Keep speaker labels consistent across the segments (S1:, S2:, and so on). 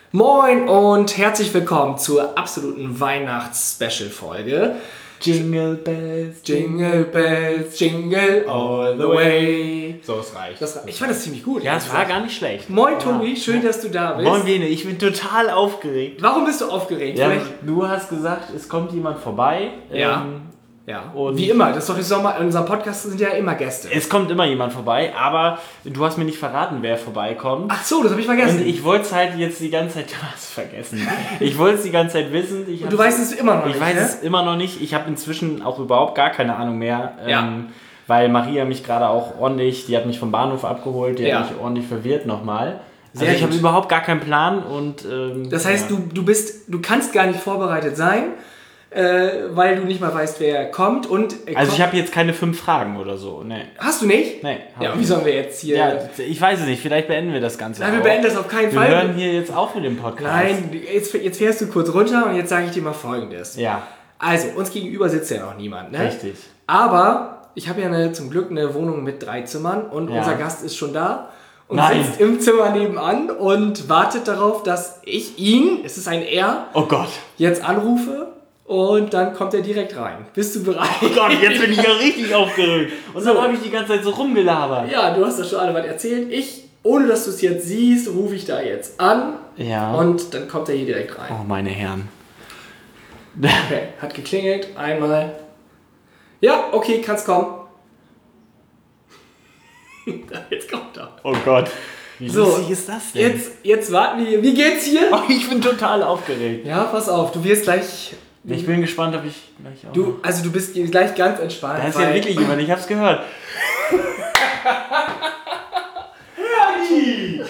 S1: Moin und herzlich willkommen zur absoluten Weihnachts-Special-Folge.
S2: Jingle Bells,
S1: Jingle Bells, Jingle all the way.
S2: So, es reicht.
S1: Ich fand das ziemlich gut.
S2: Ja, es war gar nicht schlecht.
S1: Moin Tobi, schön, dass du da bist.
S2: Moin Bene, ich bin total aufgeregt.
S1: Warum bist du aufgeregt?
S2: Ja, du hast gesagt, es kommt jemand vorbei.
S1: Ja. Und wie immer, das ist doch Sommer, in unserem Podcast sind ja immer Gäste.
S2: Es kommt immer jemand vorbei, aber du hast mir nicht verraten, wer vorbeikommt.
S1: Ach so, das habe ich vergessen.
S2: Und ich wollte es halt jetzt die ganze Zeit, du hast es vergessen. Ich wollte es die ganze Zeit wissen.
S1: Und du weißt es immer noch nicht,
S2: Ich weiß es immer noch nicht. Ich habe inzwischen auch überhaupt gar keine Ahnung mehr. Weil Maria mich gerade auch ordentlich, die hat mich vom Bahnhof abgeholt, die hat mich ordentlich verwirrt nochmal. Also ich habe überhaupt gar keinen Plan und...
S1: das heißt, du kannst gar nicht vorbereitet sein, weil du nicht mal weißt, wer kommt.
S2: Also ich habe jetzt keine 5 Fragen oder so. Nee.
S1: Hast du nicht?
S2: Nee.
S1: Ja, wie sollen wir jetzt hier...
S2: Ja, ich weiß es nicht, vielleicht beenden wir das Ganze.
S1: Nein, wir beenden das auf keinen Fall.
S2: Wir hören hier jetzt auf mit dem Podcast.
S1: Nein, jetzt fährst du kurz runter und jetzt sage ich dir mal Folgendes.
S2: Ja.
S1: Also, uns gegenüber sitzt ja noch niemand, ne?
S2: Richtig.
S1: Aber ich habe ja zum Glück eine Wohnung mit 3 Zimmern und unser Gast ist schon da. Und sitzt im Zimmer nebenan und wartet darauf, dass ich ihn, es ist ein Er,
S2: oh Gott,
S1: jetzt anrufe. Und dann kommt er direkt rein. Bist du bereit?
S2: Oh Gott, jetzt bin ich ja richtig aufgeregt. Und dann habe ich die ganze Zeit so rumgelabert.
S1: Ja, du hast das schon alle was erzählt. Ohne dass du es jetzt siehst, rufe ich da jetzt an.
S2: Ja.
S1: Und dann kommt er hier direkt rein.
S2: Oh, meine Herren.
S1: Okay, hat geklingelt. Einmal. Ja, okay, kannst kommen. Jetzt kommt er.
S2: Oh Gott. Wie lustig ist das denn?
S1: Jetzt warten wir. Wie geht's hier?
S2: Oh, ich bin total aufgeregt.
S1: Ja, pass auf. Du wirst gleich...
S2: Ich bin gespannt, ob ich gleich auch...
S1: Du bist gleich ganz entspannt.
S2: Da ist ja wirklich jemand, ich hab's gehört. Hörni!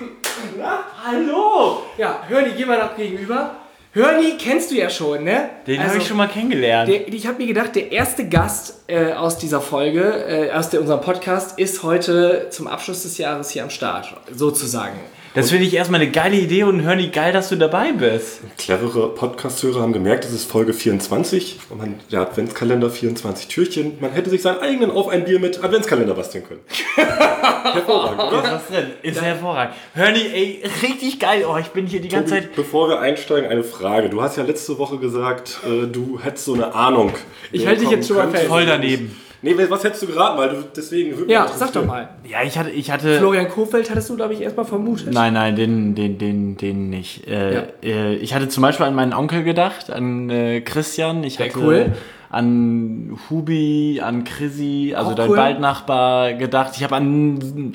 S2: Hallo!
S1: Ja, Hörni, geh mal nach gegenüber. Hörni kennst du ja schon, ne?
S2: Den habe ich schon mal kennengelernt.
S1: Ich habe mir gedacht, der erste Gast aus dieser Folge, unserem Podcast, ist heute zum Abschluss des Jahres hier am Start, sozusagen.
S2: Das finde ich erstmal eine geile Idee und Hörni, geil, dass du dabei bist.
S3: Clevere Podcast-Hörer haben gemerkt, es ist Folge 24. Der Adventskalender 24 Türchen. Man hätte sich seinen eigenen auf ein Bier mit Adventskalender basteln können. Hervorragend, oder?
S2: Ist was drin? Ist hervorragend. Hörni, ey, richtig geil. Oh, ich bin hier die ganze Zeit...
S3: Bevor wir einsteigen, eine Frage. Du hast ja letzte Woche gesagt, du hättest so eine Ahnung.
S1: Ich halte dich jetzt schon mal fest.
S2: Voll daneben.
S3: Nee, was hättest du geraten? Weil du deswegen...
S1: Ja, sag doch mal.
S2: Ja, ich hatte...
S1: Florian Kohfeldt hattest du, glaube ich, erstmal vermutet.
S2: Nein, den nicht. Ich hatte zum Beispiel an meinen Onkel gedacht, an Christian. Ich hatte an Hubi, an Chrissy, also dein Waldnachbar gedacht. Ich habe an...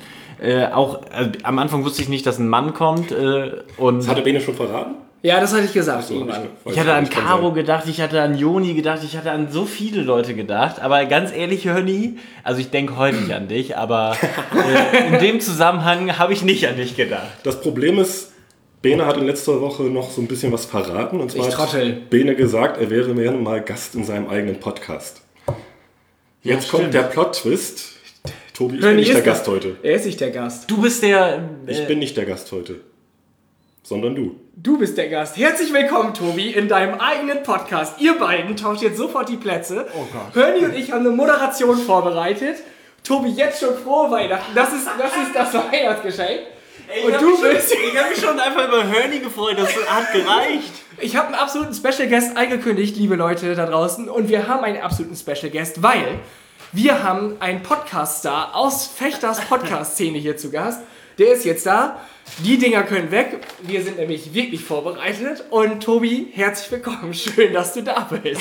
S2: am Anfang wusste ich nicht, dass ein Mann kommt.
S3: Das hatte Bene schon verraten?
S1: Ja, das hatte ich gesagt.
S2: Ich hatte an Caro gedacht, ich hatte an Joni gedacht, ich hatte an so viele Leute gedacht. Aber ganz ehrlich, Hörni, also ich denke heute nicht an dich, aber in dem Zusammenhang habe ich nicht an dich gedacht.
S3: Das Problem ist, Bene hat in letzter Woche noch so ein bisschen was verraten. Und zwar hat Bene gesagt, er wäre gerne mal Gast in seinem eigenen Podcast. Jetzt kommt der Plot-Twist. Tobi, ich bin nicht der Gast heute.
S1: Er ist nicht der Gast.
S2: Du bist der...
S3: Ich bin nicht der Gast heute. Sondern du.
S1: Du bist der Gast. Herzlich willkommen, Tobi, in deinem eigenen Podcast. Ihr beiden tauscht jetzt sofort die Plätze.
S2: Oh Gott.
S1: Hörni und ich haben eine Moderation vorbereitet. Tobi, jetzt schon frohe Weihnachten. Das ist das Weihnachtsgeschenk.
S2: Ich habe mich schon einfach über Hörni gefreut. Das hat gereicht.
S1: Ich habe einen absoluten Special Guest angekündigt, liebe Leute da draußen. Und wir haben einen absoluten Special Guest, weil wir haben einen Podcast-Star aus Fechters Podcast-Szene hier zu Gast. Der ist jetzt da. Die Dinger können weg. Wir sind nämlich wirklich vorbereitet. Und Tobi, herzlich willkommen. Schön, dass du da bist.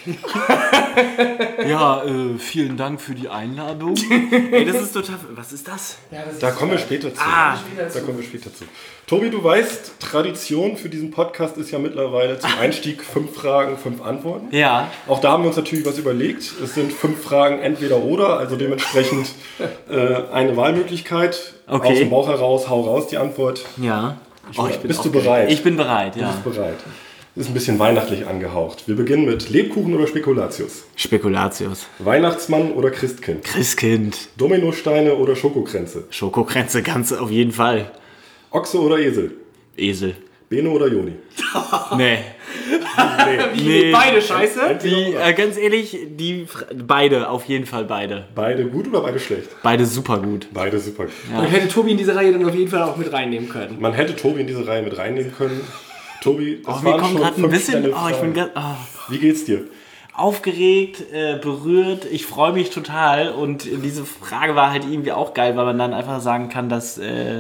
S4: Ja, vielen Dank für die Einladung.
S2: Ey, das ist total... Was ist das?
S1: Ja,
S3: Da kommen wir später zu. Da kommen wir später zu. Tobi, du weißt, Tradition für diesen Podcast ist ja mittlerweile zum Einstieg 5 Fragen, 5 Antworten.
S2: Ja.
S3: Auch da haben wir uns natürlich was überlegt. Es sind 5 Fragen entweder oder, also dementsprechend eine Wahlmöglichkeit.
S2: Okay.
S3: Aus dem Bauch heraus, hau raus die Antwort.
S2: Ja.
S3: Bist du bereit?
S2: Ich bin bereit, ja.
S3: Du bist bereit. Ist ein bisschen weihnachtlich angehaucht. Wir beginnen mit Lebkuchen oder Spekulatius?
S2: Spekulatius.
S3: Weihnachtsmann oder Christkind?
S2: Christkind.
S3: Dominosteine oder Schokokränze?
S2: Schokokränze ganz auf jeden Fall.
S3: Ochse oder Esel?
S2: Esel.
S3: Bene oder Joni?
S2: Nee.
S1: Nee. Beide scheiße?
S2: Ganz ehrlich, beide, auf jeden Fall beide.
S3: Beide gut oder beide schlecht?
S2: Beide super gut.
S3: Beide super gut.
S1: Ja. Man hätte Tobi in diese Reihe dann auf jeden Fall auch mit reinnehmen können.
S3: Man hätte Tobi in diese Reihe mit reinnehmen können. Tobi,
S2: das waren schon ein bisschen.
S3: Wie geht's dir?
S2: Aufgeregt, berührt, ich freue mich total und diese Frage war halt irgendwie auch geil, weil man dann einfach sagen kann, dass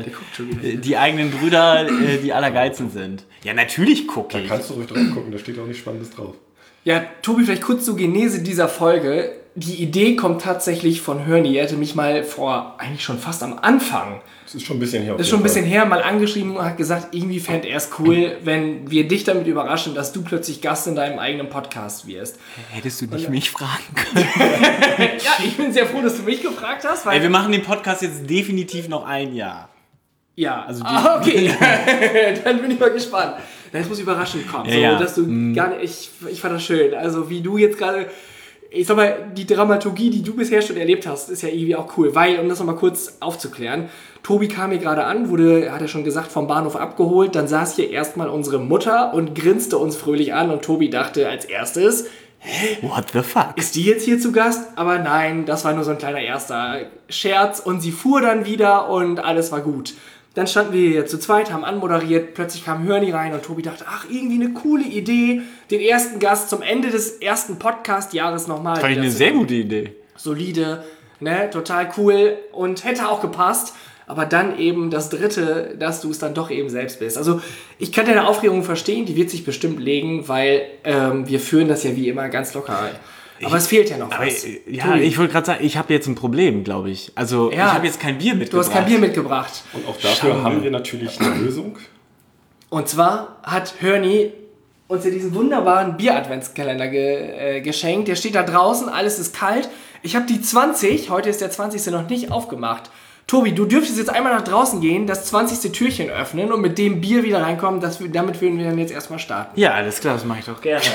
S2: die eigenen Brüder die Allergeilsten sind. Ja, natürlich gucke ich.
S3: Da kannst du ruhig drauf gucken, da steht auch nichts Spannendes drauf.
S1: Ja, Tobi, vielleicht kurz zur Genese dieser Folge. Die Idee kommt tatsächlich von Hörni. Er hatte mich mal eigentlich schon fast am Anfang.
S3: Das ist schon ein bisschen her.
S1: Das ist schon ein bisschen her, mal angeschrieben und hat gesagt, irgendwie fände er es cool, wenn wir dich damit überraschen, dass du plötzlich Gast in deinem eigenen Podcast wirst.
S2: Hättest du nicht mich fragen können?
S1: Ja, ich bin sehr froh, dass du mich gefragt hast.
S2: Weil wir machen den Podcast jetzt definitiv noch ein Jahr.
S1: Ja, also okay. Dann bin ich mal gespannt. Jetzt muss überraschend kommen.
S2: Ja,
S1: dass du gar nicht, ich fand das schön. Also wie du jetzt gerade, ich sag mal, die Dramaturgie, die du bisher schon erlebt hast, ist ja irgendwie auch cool. Weil, um das nochmal kurz aufzuklären, Tobi kam hier gerade an, hat er schon gesagt, vom Bahnhof abgeholt. Dann saß hier erstmal unsere Mutter und grinste uns fröhlich an. Und Tobi dachte als erstes,
S2: what the fuck?
S1: Ist die jetzt hier zu Gast? Aber nein, das war nur so ein kleiner erster Scherz. Und sie fuhr dann wieder und alles war gut. Dann standen wir hier zu zweit, haben anmoderiert, plötzlich kam Hörni rein und Tobi dachte, irgendwie eine coole Idee, den ersten Gast zum Ende des ersten Podcast-Jahres nochmal.
S2: Fand ich eine sehr gute Idee.
S1: Solide, ne, total cool und hätte auch gepasst, aber dann eben das dritte, dass du es dann doch eben selbst bist. Also ich kann deine Aufregung verstehen, die wird sich bestimmt legen, weil wir führen das ja wie immer ganz locker. Aber es fehlt ja noch was.
S2: Ja, ich wollte gerade sagen, ich habe jetzt ein Problem, glaube ich. Also ich habe jetzt kein Bier mitgebracht.
S1: Du hast kein Bier mitgebracht.
S3: Und auch dafür haben wir natürlich eine Lösung.
S1: Und zwar hat Hörni uns ja diesen wunderbaren Bier-Adventskalender geschenkt. Der steht da draußen, alles ist kalt. Ich habe die 20, heute ist der 20. noch nicht aufgemacht. Tobi, du dürftest jetzt einmal nach draußen gehen, das 20. Türchen öffnen und mit dem Bier wieder reinkommen. Damit würden wir dann jetzt erstmal starten.
S2: Ja, alles klar, das mache ich doch gerne.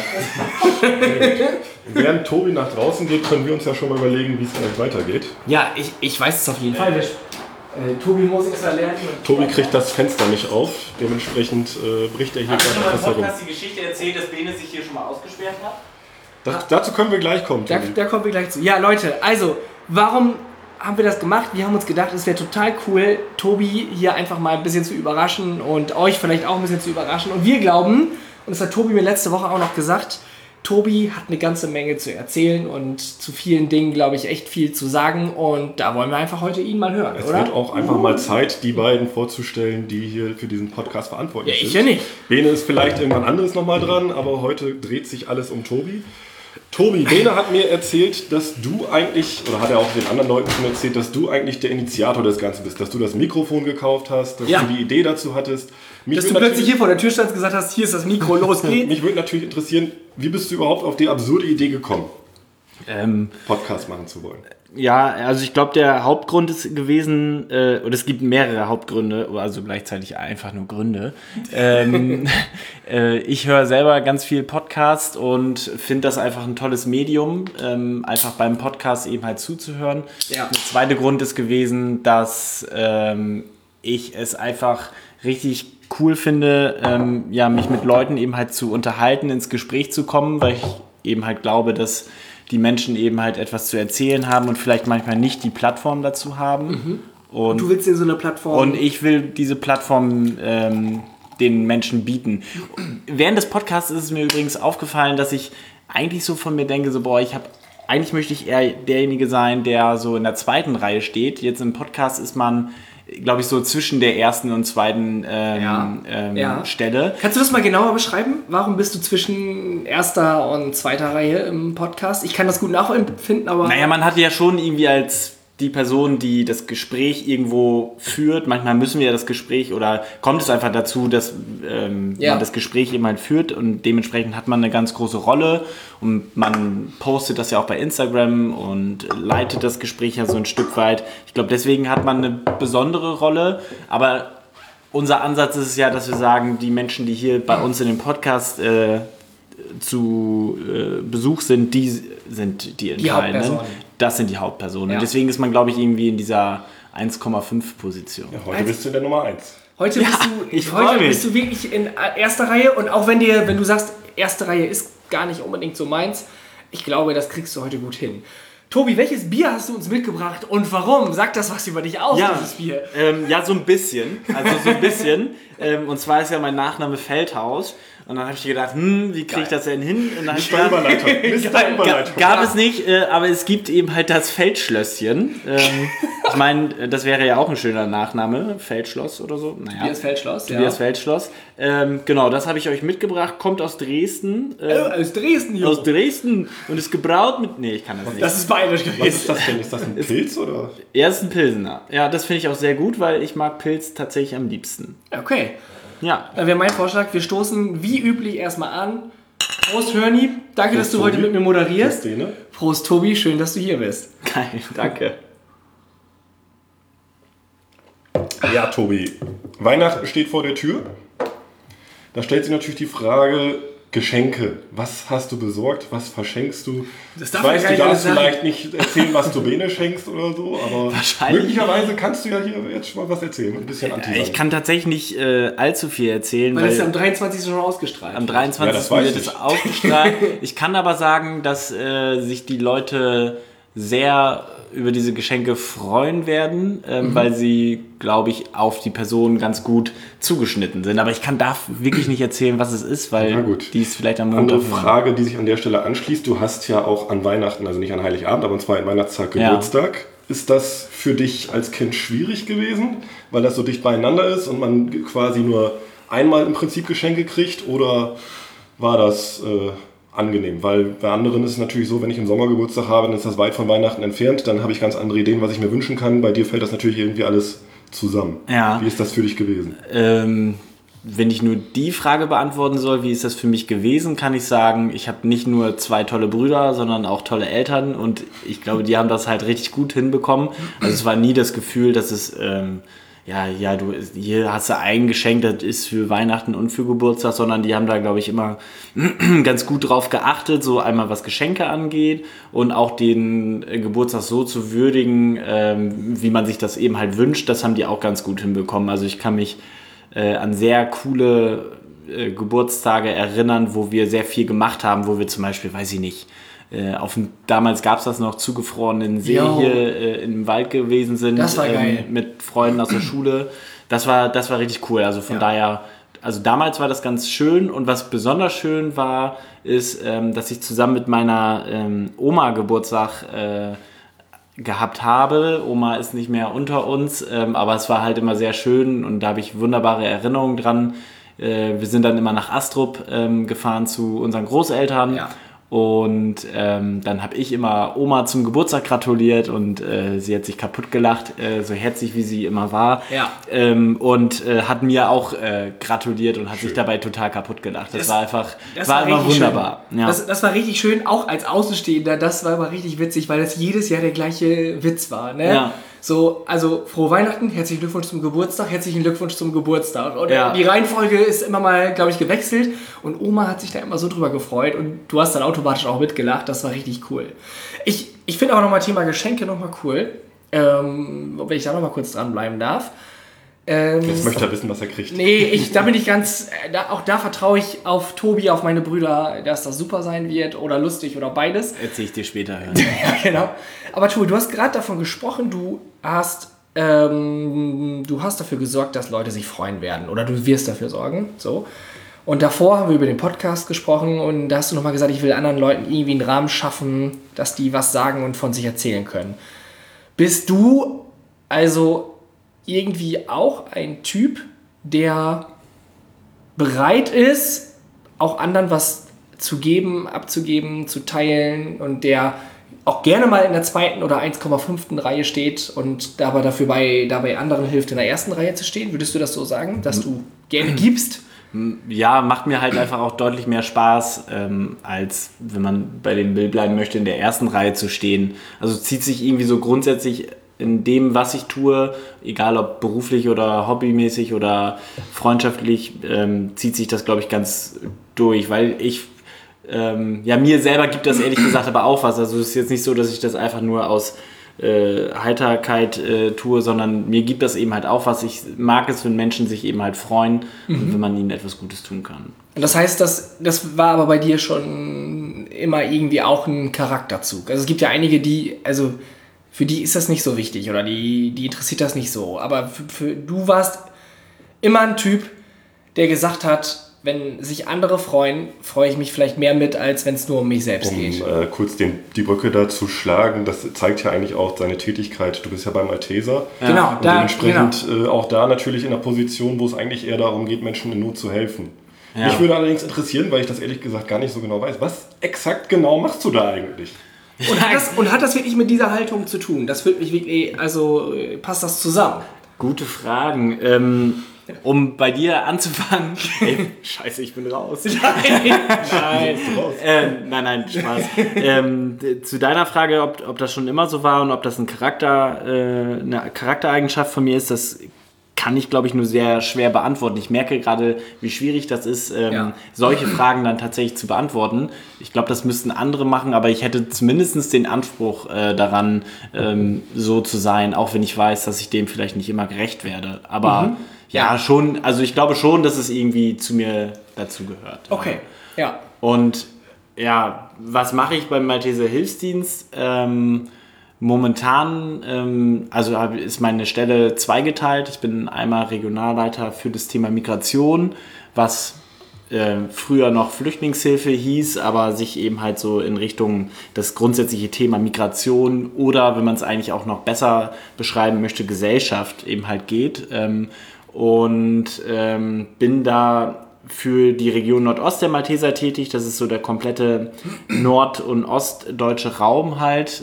S3: Während Tobi nach draußen geht, können wir uns ja schon mal überlegen, wie es gleich weitergeht.
S1: Ja, ich weiß es auf jeden Fall. Tobi muss es erlernen.
S3: Tobi kriegt das Fenster nicht auf, dementsprechend bricht er hier gerade etwas herum.
S2: Hast du die Geschichte erzählt, dass Bene sich hier schon mal ausgesperrt hat?
S3: Dazu können wir gleich kommen, Tobi.
S1: Da kommen wir gleich zu. Ja, Leute, also, warum haben wir das gemacht? Wir haben uns gedacht, es wäre total cool, Tobi hier einfach mal ein bisschen zu überraschen und euch vielleicht auch ein bisschen zu überraschen. Und wir glauben, und das hat Tobi mir letzte Woche auch noch gesagt, Tobi hat eine ganze Menge zu erzählen und zu vielen Dingen, glaube ich, echt viel zu sagen. Und da wollen wir einfach heute ihn mal hören,
S3: oder?
S1: Es
S3: wird auch einfach mal Zeit, die beiden vorzustellen, die hier für diesen Podcast verantwortlich sind.
S1: Ich ja nicht.
S3: Bene ist vielleicht irgendwann anderes nochmal dran, aber heute dreht sich alles um Tobi. Tobi, Bene hat mir erzählt, dass du eigentlich, oder hat er auch den anderen Leuten schon erzählt, dass du eigentlich der Initiator des Ganzen bist, dass du das Mikrofon gekauft hast, dass du die Idee dazu hattest.
S1: Dass du plötzlich hier vor der Tür standst und gesagt hast, hier ist das Mikro, los geht's.
S3: Mich würde natürlich interessieren, wie bist du überhaupt auf die absurde Idee gekommen, Podcast machen zu wollen?
S2: Ja, also ich glaube, der Hauptgrund ist gewesen, oder es gibt mehrere Hauptgründe, also gleichzeitig einfach nur Gründe. Ich höre selber ganz viel Podcast und finde das einfach ein tolles Medium, einfach beim Podcast eben halt zuzuhören. Ja. Der zweite Grund ist gewesen, dass ich es einfach richtig cool finde, mich mit Leuten eben halt zu unterhalten, ins Gespräch zu kommen, weil ich eben halt glaube, dass die Menschen eben halt etwas zu erzählen haben und vielleicht manchmal nicht die Plattform dazu haben.
S1: Mhm. Und du willst dir so eine Plattform...
S2: Und ich will diese Plattform den Menschen bieten. Während des Podcasts ist es mir übrigens aufgefallen, dass ich eigentlich so von mir denke, eigentlich möchte ich eher derjenige sein, der so in der zweiten Reihe steht. Jetzt im Podcast ist man, glaube ich, so zwischen der ersten und zweiten Stelle.
S1: Kannst du das mal genauer beschreiben? Warum bist du zwischen erster und zweiter Reihe im Podcast? Ich kann das gut nachempfinden, aber...
S2: Naja, man hat ja schon irgendwie als die Person, die das Gespräch irgendwo führt, manchmal müssen wir ja das Gespräch oder kommt es einfach dazu, dass man das Gespräch eben halt führt und dementsprechend hat man eine ganz große Rolle und man postet das ja auch bei Instagram und leitet das Gespräch ja so ein Stück weit. Ich glaube, deswegen hat man eine besondere Rolle, aber unser Ansatz ist es ja, dass wir sagen, die Menschen, die hier bei uns in dem Podcast zu Besuch sind, die sind die Entscheidenden. Das sind die Hauptpersonen. Ja. Und deswegen ist man, glaube ich, irgendwie in dieser 1,5 Position.
S3: Ja, heute bist du in der Nummer 1.
S1: Heute bist du wirklich in erster Reihe und auch wenn du sagst, erste Reihe ist gar nicht unbedingt so meins, ich glaube, das kriegst du heute gut hin. Tobi, welches Bier hast du uns mitgebracht und warum? Sag das was über dich aus, dieses Bier.
S2: Ja, so ein bisschen. Und zwar ist ja mein Nachname Feldhaus. Und dann habe ich gedacht, wie kriege ich das denn hin? Und dann gab es nicht, aber es gibt eben halt das Feldschlösschen. Ich meine, das wäre ja auch ein schöner Nachname, Feldschloss oder so. Naja.
S1: Tobias Feldschloss,
S2: Tobias Feldschloss. Genau, das habe ich euch mitgebracht, kommt aus Dresden.
S1: Aus Dresden, Junge.
S2: Aus Dresden und ist gebraut mit... Nee, ich kann das nicht.
S1: Das ist bayerisch gewesen.
S3: Was ist das denn? Ist das ein Pilz oder?
S2: Er ist ein Pilsener. Ja, das finde ich auch sehr gut, weil ich mag Pilz tatsächlich am liebsten.
S1: Okay.
S2: Ja.
S1: Dann wäre mein Vorschlag, wir stoßen wie üblich erstmal an. Prost, Hörni. Danke, dass du heute mit mir moderierst. Prost, Tobi. Schön, dass du hier bist.
S2: Geil, danke.
S3: Ja, Tobi. Weihnachten steht vor der Tür. Da stellt sich natürlich die Frage, Geschenke. Was hast du besorgt? Was verschenkst du? Ich weiß, du darfst vielleicht nicht erzählen, was du Bene schenkst oder so, aber möglicherweise kannst du ja hier jetzt schon mal was erzählen. Ein bisschen
S2: Ich kann tatsächlich nicht allzu viel erzählen.
S1: Weil es am 23. schon ausgestrahlt.
S2: Am 23. wird es ausgestrahlt. Ich kann aber sagen, dass sich die Leute sehr über diese Geschenke freuen werden, weil sie, glaube ich, auf die Person ganz gut zugeschnitten sind. Aber ich darf wirklich nicht erzählen, was es ist, weil die ist vielleicht am Montag.
S3: Andere Frage, die sich an der Stelle anschließt. Du hast ja auch an Weihnachten, also nicht an Heiligabend, aber zwar an Weihnachtstag Geburtstag. Ja. Ist das für dich als Kind schwierig gewesen, weil das so dicht beieinander ist und man quasi nur einmal im Prinzip Geschenke kriegt? Oder war das... angenehm, weil bei anderen ist es natürlich so, wenn ich im Sommer Geburtstag habe, dann ist das weit von Weihnachten entfernt, dann habe ich ganz andere Ideen, was ich mir wünschen kann. Bei dir fällt das natürlich irgendwie alles zusammen.
S2: Ja.
S3: Wie ist das für dich gewesen?
S2: Wenn ich nur die Frage beantworten soll, wie ist das für mich gewesen, kann ich sagen, ich habe nicht nur 2 tolle Brüder, sondern auch tolle Eltern und ich glaube, die haben das halt richtig gut hinbekommen. Also es war nie das Gefühl, dass es... hier hast du ein Geschenk, das ist für Weihnachten und für Geburtstag, sondern die haben da, glaube ich, immer ganz gut drauf geachtet, so einmal was Geschenke angeht und auch den Geburtstag so zu würdigen, wie man sich das eben halt wünscht, das haben die auch ganz gut hinbekommen. Also ich kann mich an sehr coole Geburtstage erinnern, wo wir sehr viel gemacht haben, wo wir zum Beispiel, weiß ich nicht, damals gab es das noch, zugefrorenen See hier im Wald gewesen sind.
S1: Das war geil.
S2: Mit Freunden aus der Schule. Das war richtig cool. Also von daher, also damals war das ganz schön und was besonders schön war, ist, dass ich zusammen mit meiner Oma Geburtstag gehabt habe. Oma ist nicht mehr unter uns, aber es war halt immer sehr schön und da habe ich wunderbare Erinnerungen dran. Wir sind dann immer nach Astrup gefahren zu unseren Großeltern. Ja. Und dann habe ich immer Oma zum Geburtstag gratuliert und sie hat sich kaputt gelacht, so herzlich wie sie immer war. Ja. Und hat mir auch gratuliert und hat sich dabei total kaputt gelacht. Das war einfach wunderbar. Ja.
S1: Das war richtig schön, auch als Außenstehender. Das war aber richtig witzig, weil das jedes Jahr der gleiche Witz war. Ne? Ja. So, also frohe Weihnachten, herzlichen Glückwunsch zum Geburtstag, herzlichen Glückwunsch zum Geburtstag. Und die Reihenfolge ist immer mal, glaube ich, gewechselt und Oma hat sich da immer so drüber gefreut und du hast dann automatisch auch mitgelacht, das war richtig cool. Ich finde auch nochmal Thema Geschenke nochmal cool, wenn ich da nochmal kurz dranbleiben darf.
S3: Jetzt möchte er wissen, was er kriegt.
S1: Nee, da bin ich ganz, auch da vertraue ich auf Tobi, auf meine Brüder, dass das super sein wird oder lustig oder beides.
S2: Erzähl ich dir später.
S1: Ja, genau. Aber Tobi, du hast gerade davon gesprochen, du hast dafür gesorgt, dass Leute sich freuen werden oder du wirst dafür sorgen, so. Und davor haben wir über den Podcast gesprochen und da hast du nochmal gesagt, ich will anderen Leuten irgendwie einen Rahmen schaffen, dass die was sagen und von sich erzählen können. Bist du also irgendwie auch ein Typ, der bereit ist, auch anderen was zu geben, abzugeben, zu teilen und der auch gerne mal in der 2. oder 1,5. Reihe steht und dabei dabei anderen hilft, in der 1. Reihe zu stehen? Würdest du das so sagen, dass du gerne gibst?
S2: Ja, macht mir halt einfach auch deutlich mehr Spaß, als wenn man bei dem Bild bleiben möchte, in der 1. Reihe zu stehen. Also zieht sich irgendwie so grundsätzlich in dem, was ich tue, egal ob beruflich oder hobbymäßig oder freundschaftlich, zieht sich das, glaube ich, ganz durch, weil ich, mir selber gibt das ehrlich gesagt aber auch was. Also es ist jetzt nicht so, dass ich das einfach nur aus Heiterkeit tue, sondern mir gibt das eben halt auch was. Ich mag es, wenn Menschen sich eben halt freuen und wenn man ihnen etwas Gutes tun kann.
S1: Und das heißt, das war aber bei dir schon immer irgendwie auch ein Charakterzug. Also es gibt ja einige, für die ist das nicht so wichtig oder die interessiert das nicht so. Aber du warst immer ein Typ, der gesagt hat, wenn sich andere freuen, freue ich mich vielleicht mehr mit, als wenn es nur um mich selbst geht.
S3: Kurz die Brücke da zu schlagen, das zeigt ja eigentlich auch deine Tätigkeit. Du bist ja beim Malteser.
S1: Ja. Genau.
S3: Und dementsprechend auch da natürlich in einer Position, wo es eigentlich eher darum geht, Menschen in Not zu helfen. Ja. Mich würde allerdings interessieren, weil ich das ehrlich gesagt gar nicht so genau weiß, was exakt genau machst du da eigentlich?
S1: Und hat das wirklich mit dieser Haltung zu tun? Das wird mich wirklich, passt das zusammen?
S2: Gute Fragen. Um bei dir anzufangen.
S1: Scheiße, ich bin raus.
S2: Nein, Spaß. Zu deiner Frage, ob das schon immer so war und ob das eine Charaktereigenschaft von mir ist, das kann ich, glaube ich, nur sehr schwer beantworten. Ich merke gerade, wie schwierig das ist, solche Fragen dann tatsächlich zu beantworten. Ich glaube, das müssten andere machen, aber ich hätte zumindest den Anspruch daran, so zu sein, auch wenn ich weiß, dass ich dem vielleicht nicht immer gerecht werde. Aber ja, schon, also ich glaube schon, dass es irgendwie zu mir dazu gehört.
S1: Okay, ja.
S2: Und ja, was mache ich beim Malteser Hilfsdienst? Momentan ist meine Stelle zweigeteilt. Ich bin einmal Regionalleiter für das Thema Migration, was früher noch Flüchtlingshilfe hieß, aber sich eben halt so in Richtung das grundsätzliche Thema Migration oder, wenn man es eigentlich auch noch besser beschreiben möchte, Gesellschaft eben halt geht. Bin da für die Region Nordost der Malteser tätig. Das ist so der komplette nord- und ostdeutsche Raum halt.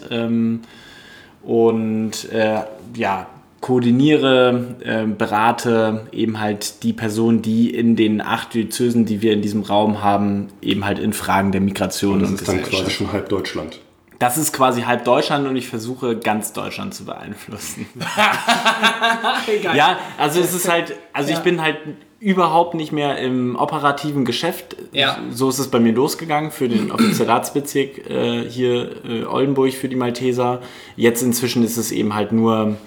S2: Koordiniere, berate eben halt die Personen, die in den 8 Diözesen, die wir in diesem Raum haben, eben halt in Fragen der Migration und
S3: Gesellschaft. Das ist dann quasi schon halb Deutschland.
S2: Das ist quasi halb Deutschland und ich versuche ganz Deutschland zu beeinflussen. Ja, also es ist halt, ich bin halt überhaupt nicht mehr im operativen Geschäft. Ja. So ist es bei mir losgegangen für den Offizeratsbezirk hier Oldenburg für die Malteser. Jetzt inzwischen ist es eben halt nur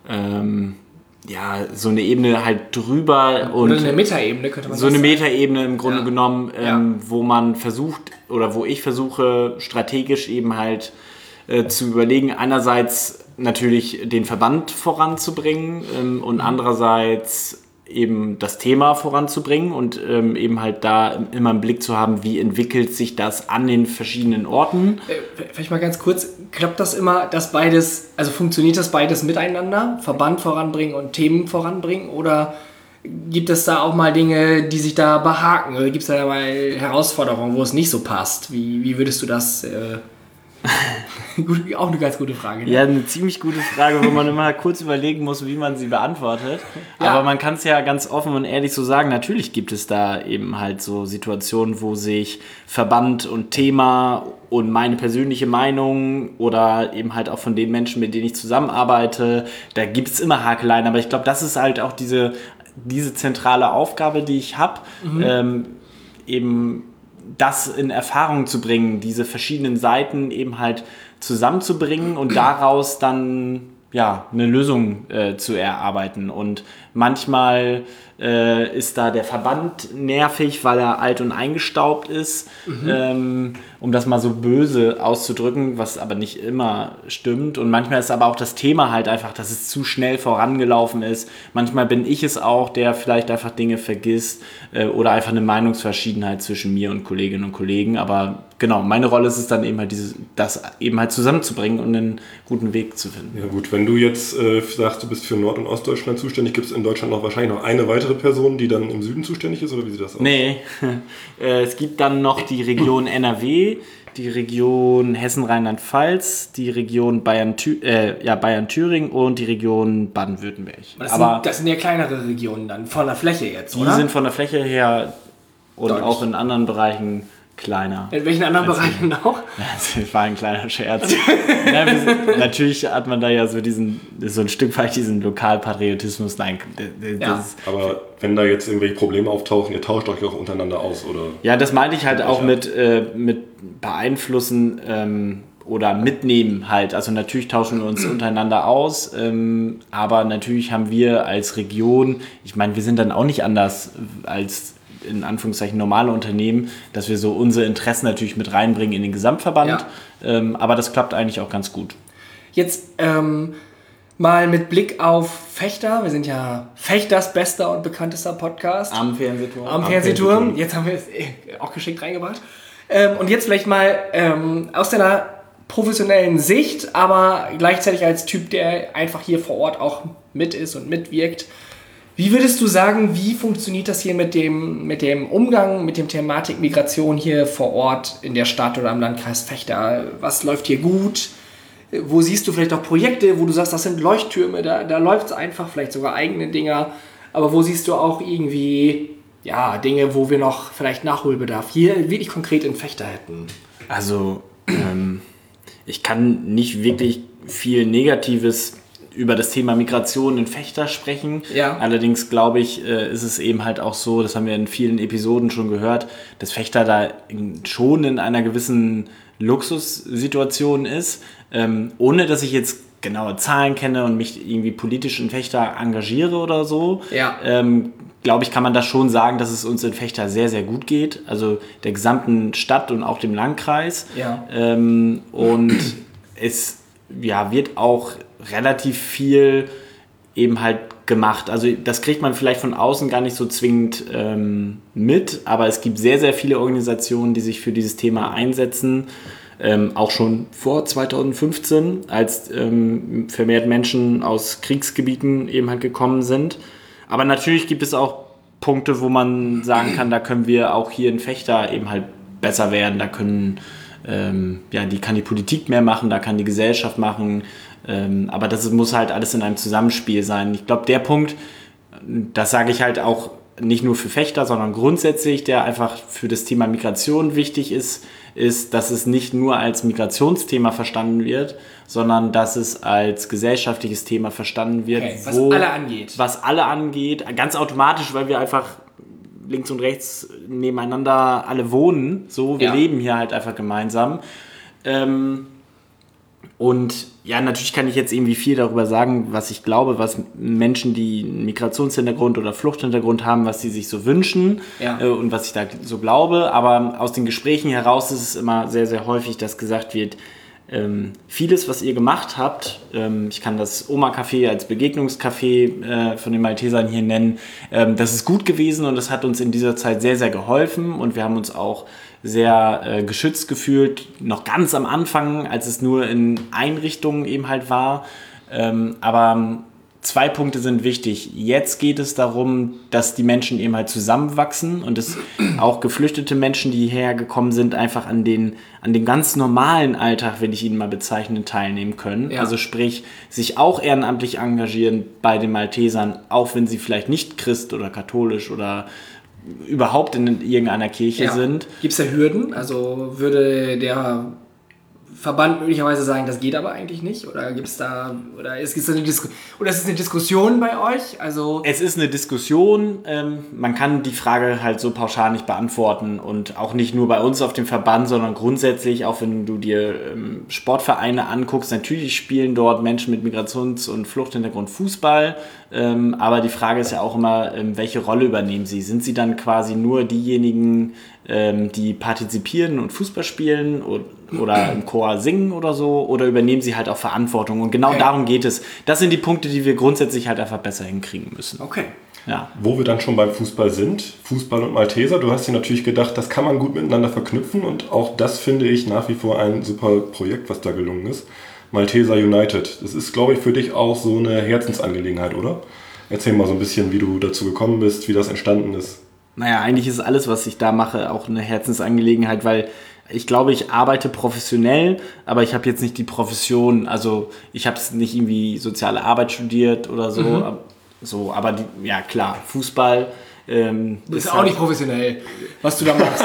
S2: so eine Ebene halt drüber.
S1: Oder eine Metaebene könnte man
S2: sagen. So eine Metaebene im Grunde genommen, wo man versucht oder wo ich versuche, strategisch eben halt zu überlegen, einerseits natürlich den Verband voranzubringen und andererseits eben das Thema voranzubringen und eben halt da immer im Blick zu haben, wie entwickelt sich das an den verschiedenen Orten.
S1: Vielleicht mal ganz kurz, klappt das immer, funktioniert das beides miteinander, Verband voranbringen und Themen voranbringen, oder gibt es da auch mal Dinge, die sich da behaken, oder gibt es da mal Herausforderungen, wo es nicht so passt? Wie würdest du das... Auch eine ganz gute Frage. Ne?
S2: Ja, eine ziemlich gute Frage, wo man immer kurz überlegen muss, wie man sie beantwortet. Ja. Aber man kann es ja ganz offen und ehrlich so sagen, natürlich gibt es da eben halt so Situationen, wo sich Verband und Thema und meine persönliche Meinung oder eben halt auch von den Menschen, mit denen ich zusammenarbeite, da gibt es immer Hakeleien. Aber ich glaube, das ist halt auch diese zentrale Aufgabe, die ich habe, eben das in Erfahrung zu bringen, diese verschiedenen Seiten eben halt zusammenzubringen und daraus dann eine Lösung zu erarbeiten. Und manchmal ist da der Verband nervig, weil er alt und eingestaubt ist, um das mal so böse auszudrücken, was aber nicht immer stimmt. Und manchmal ist aber auch das Thema halt einfach, dass es zu schnell vorangelaufen ist. Manchmal bin ich es auch, der vielleicht einfach Dinge vergisst oder einfach eine Meinungsverschiedenheit zwischen mir und Kolleginnen und Kollegen. Aber genau, meine Rolle ist es dann eben halt, das eben halt zusammenzubringen und einen guten Weg zu finden.
S3: Ja gut, wenn du jetzt sagst, du bist für Nord- und Ostdeutschland zuständig, gibt es in Deutschland wahrscheinlich noch eine weitere Person, die dann im Süden zuständig ist, oder wie sieht das aus?
S2: Nee, es gibt dann noch die Region NRW, die Region Hessen-Rheinland-Pfalz, die Region Bayern-Thüringen und die Region Baden-Württemberg.
S1: Das sind ja kleinere Regionen dann, von der Fläche jetzt, oder?
S2: Die sind von der Fläche her und deutlich. Auch in anderen Bereichen kleiner.
S1: In welchen anderen Bereichen auch?
S2: Das war ein kleiner Scherz. Natürlich hat man da ja so ein Stück weit diesen Lokalpatriotismus. Nein,
S3: aber wenn da jetzt irgendwelche Probleme auftauchen, ihr tauscht euch auch untereinander aus, oder?
S2: Ja, das meinte ich halt auch mit beeinflussen oder mitnehmen halt. Also natürlich tauschen wir uns untereinander aus, aber natürlich haben wir als Region, ich meine, wir sind dann auch nicht anders als in Anführungszeichen normale Unternehmen, dass wir so unsere Interessen natürlich mit reinbringen in den Gesamtverband, aber das klappt eigentlich auch ganz gut.
S1: Jetzt mal mit Blick auf Fechter, wir sind ja Fechters bester und bekanntester Podcast.
S2: Am Fernsehturm.
S1: Am Fernsehturm, jetzt haben wir es auch geschickt reingebracht. Und jetzt vielleicht mal aus deiner professionellen Sicht, aber gleichzeitig als Typ, der einfach hier vor Ort auch mit ist und mitwirkt. Wie würdest du sagen, wie funktioniert das hier mit dem Umgang, mit dem Thematik Migration hier vor Ort in der Stadt oder am Landkreis Vechta? Was läuft hier gut? Wo siehst du vielleicht auch Projekte, wo du sagst, das sind Leuchttürme, da läuft es einfach, vielleicht sogar eigene Dinger. Aber wo siehst du auch irgendwie Dinge, wo wir noch vielleicht Nachholbedarf hier wirklich konkret in Vechta hätten?
S2: Also ich kann nicht wirklich viel Negatives über das Thema Migration in Vechta sprechen. Ja. Allerdings glaube ich, ist es eben halt auch so, das haben wir in vielen Episoden schon gehört, dass Vechta da schon in einer gewissen Luxussituation ist, ohne dass ich jetzt genaue Zahlen kenne und mich irgendwie politisch in Vechta engagiere oder so. Ja. Glaube ich, kann man das schon sagen, dass es uns in Vechta sehr, sehr gut geht. Also der gesamten Stadt und auch dem Landkreis. Ja. Und es wird auch relativ viel eben halt gemacht. Also das kriegt man vielleicht von außen gar nicht so zwingend mit, aber es gibt sehr, sehr viele Organisationen, die sich für dieses Thema einsetzen. Auch schon vor 2015, als vermehrt Menschen aus Kriegsgebieten eben halt gekommen sind. Aber natürlich gibt es auch Punkte, wo man sagen kann, da können wir auch hier in Vechta eben halt besser werden. Da kann die Politik mehr machen, da kann die Gesellschaft machen. Aber das muss halt alles in einem Zusammenspiel sein. Ich glaube, der Punkt, das sage ich halt auch nicht nur für Vechta, sondern grundsätzlich, der einfach für das Thema Migration wichtig ist, dass es nicht nur als Migrationsthema verstanden wird, sondern dass es als gesellschaftliches Thema verstanden wird, was alle angeht, ganz automatisch, weil wir einfach links und rechts nebeneinander alle wohnen, wir leben hier halt einfach gemeinsam. Und ja, natürlich kann ich jetzt irgendwie viel darüber sagen, was ich glaube, was Menschen, die einen Migrationshintergrund oder Fluchthintergrund haben, was sie sich so wünschen und was ich da so glaube. Aber aus den Gesprächen heraus ist es immer sehr, sehr häufig, dass gesagt wird, vieles, was ihr gemacht habt, ich kann das Oma-Café als Begegnungscafé von den Maltesern hier nennen, das ist gut gewesen und das hat uns in dieser Zeit sehr, sehr geholfen und wir haben uns auch sehr geschützt gefühlt, noch ganz am Anfang, als es nur in Einrichtungen eben halt war. Aber 2 Punkte sind wichtig. Jetzt geht es darum, dass die Menschen eben halt zusammenwachsen und dass auch geflüchtete Menschen, die hierher gekommen sind, einfach an den ganz normalen Alltag, will ich ihn mal bezeichnen, teilnehmen können. Ja. Also sprich, sich auch ehrenamtlich engagieren bei den Maltesern, auch wenn sie vielleicht nicht Christ oder katholisch oder überhaupt in irgendeiner Kirche sind.
S1: Gibt es da Hürden? Also würde der Verband möglicherweise sagen, das geht aber eigentlich nicht? Oder gibt es da, ist es eine Diskussion bei euch? Also
S2: es ist eine Diskussion. Man kann die Frage halt so pauschal nicht beantworten und auch nicht nur bei uns auf dem Verband, sondern grundsätzlich, auch wenn du dir Sportvereine anguckst, natürlich spielen dort Menschen mit Migrations- und Fluchthintergrund Fußball. Aber die Frage ist ja auch immer, welche Rolle übernehmen sie? Sind sie dann quasi nur diejenigen, die partizipieren und Fußball spielen oder im Chor singen oder so? Oder übernehmen sie halt auch Verantwortung? Und genau darum geht es. Das sind die Punkte, die wir grundsätzlich halt einfach besser hinkriegen müssen.
S1: Okay.
S3: Ja. Wo wir dann schon beim Fußball sind, Fußball und Malteser, du hast dir natürlich gedacht, das kann man gut miteinander verknüpfen und auch das finde ich nach wie vor ein super Projekt, was da gelungen ist. Malteser United. Das ist, glaube ich, für dich auch so eine Herzensangelegenheit, oder? Erzähl mal so ein bisschen, wie du dazu gekommen bist, wie das entstanden ist.
S2: Naja, eigentlich ist alles, was ich da mache, auch eine Herzensangelegenheit, weil ich glaube, ich arbeite professionell, aber ich habe jetzt nicht die Profession, also ich habe nicht irgendwie soziale Arbeit studiert oder so, aber klar, Fußball.
S1: Das ist auch halt nicht professionell, was du da machst.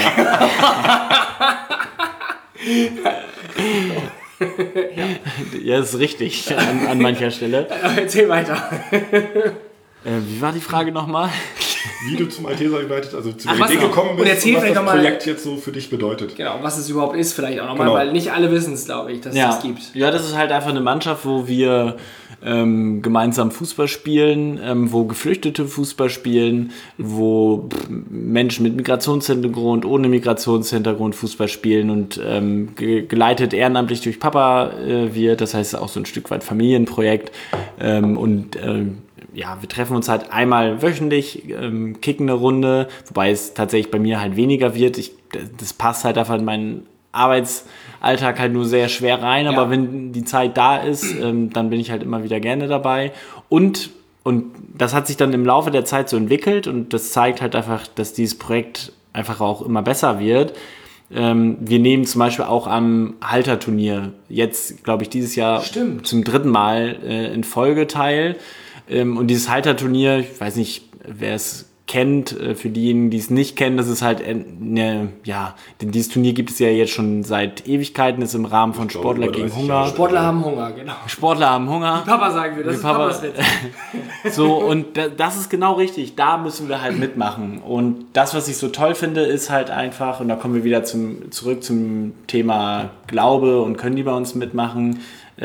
S2: Ja, das ist richtig an mancher Stelle.
S1: Erzähl weiter.
S2: Wie war die Frage nochmal?
S3: wie du zum Malteser United, also zu der Idee gekommen bist und was das Projekt jetzt so für dich bedeutet.
S1: Genau, was es überhaupt ist vielleicht auch nochmal, weil nicht alle wissen es, glaube ich, dass es das gibt.
S2: Ja, das ist halt einfach eine Mannschaft, wo wir gemeinsam Fußball spielen, wo Geflüchtete Fußball spielen, wo Menschen mit Migrationshintergrund, ohne Migrationshintergrund Fußball spielen und geleitet ehrenamtlich durch Papa wird. Das heißt auch so ein Stück weit Familienprojekt. Wir treffen uns halt einmal wöchentlich, kicken eine Runde, wobei es tatsächlich bei mir halt weniger wird. Das passt halt einfach in meinen Arbeitsalltag halt nur sehr schwer rein, aber wenn die Zeit da ist, dann bin ich halt immer wieder gerne dabei. Und das hat sich dann im Laufe der Zeit so entwickelt und das zeigt halt einfach, dass dieses Projekt einfach auch immer besser wird. Wir nehmen zum Beispiel auch am Halterturnier jetzt, glaube ich, dieses Jahr zum 3. Mal in Folge teil. Und dieses Halterturnier, ich weiß nicht, wer es kennt, für diejenigen, die es nicht kennen, das ist halt, denn dieses Turnier gibt es ja jetzt schon seit Ewigkeiten, ist im Rahmen von Sportler gegen Hunger.
S1: Sportler haben Hunger, genau.
S2: Sportler haben Hunger.
S1: Wie Papa sagen wir, das ist Papas Witz.
S2: So, und das ist genau richtig, da müssen wir halt mitmachen. Und das, was ich so toll finde, ist halt einfach, und da kommen wir wieder zurück zum Thema Glaube und können die bei uns mitmachen,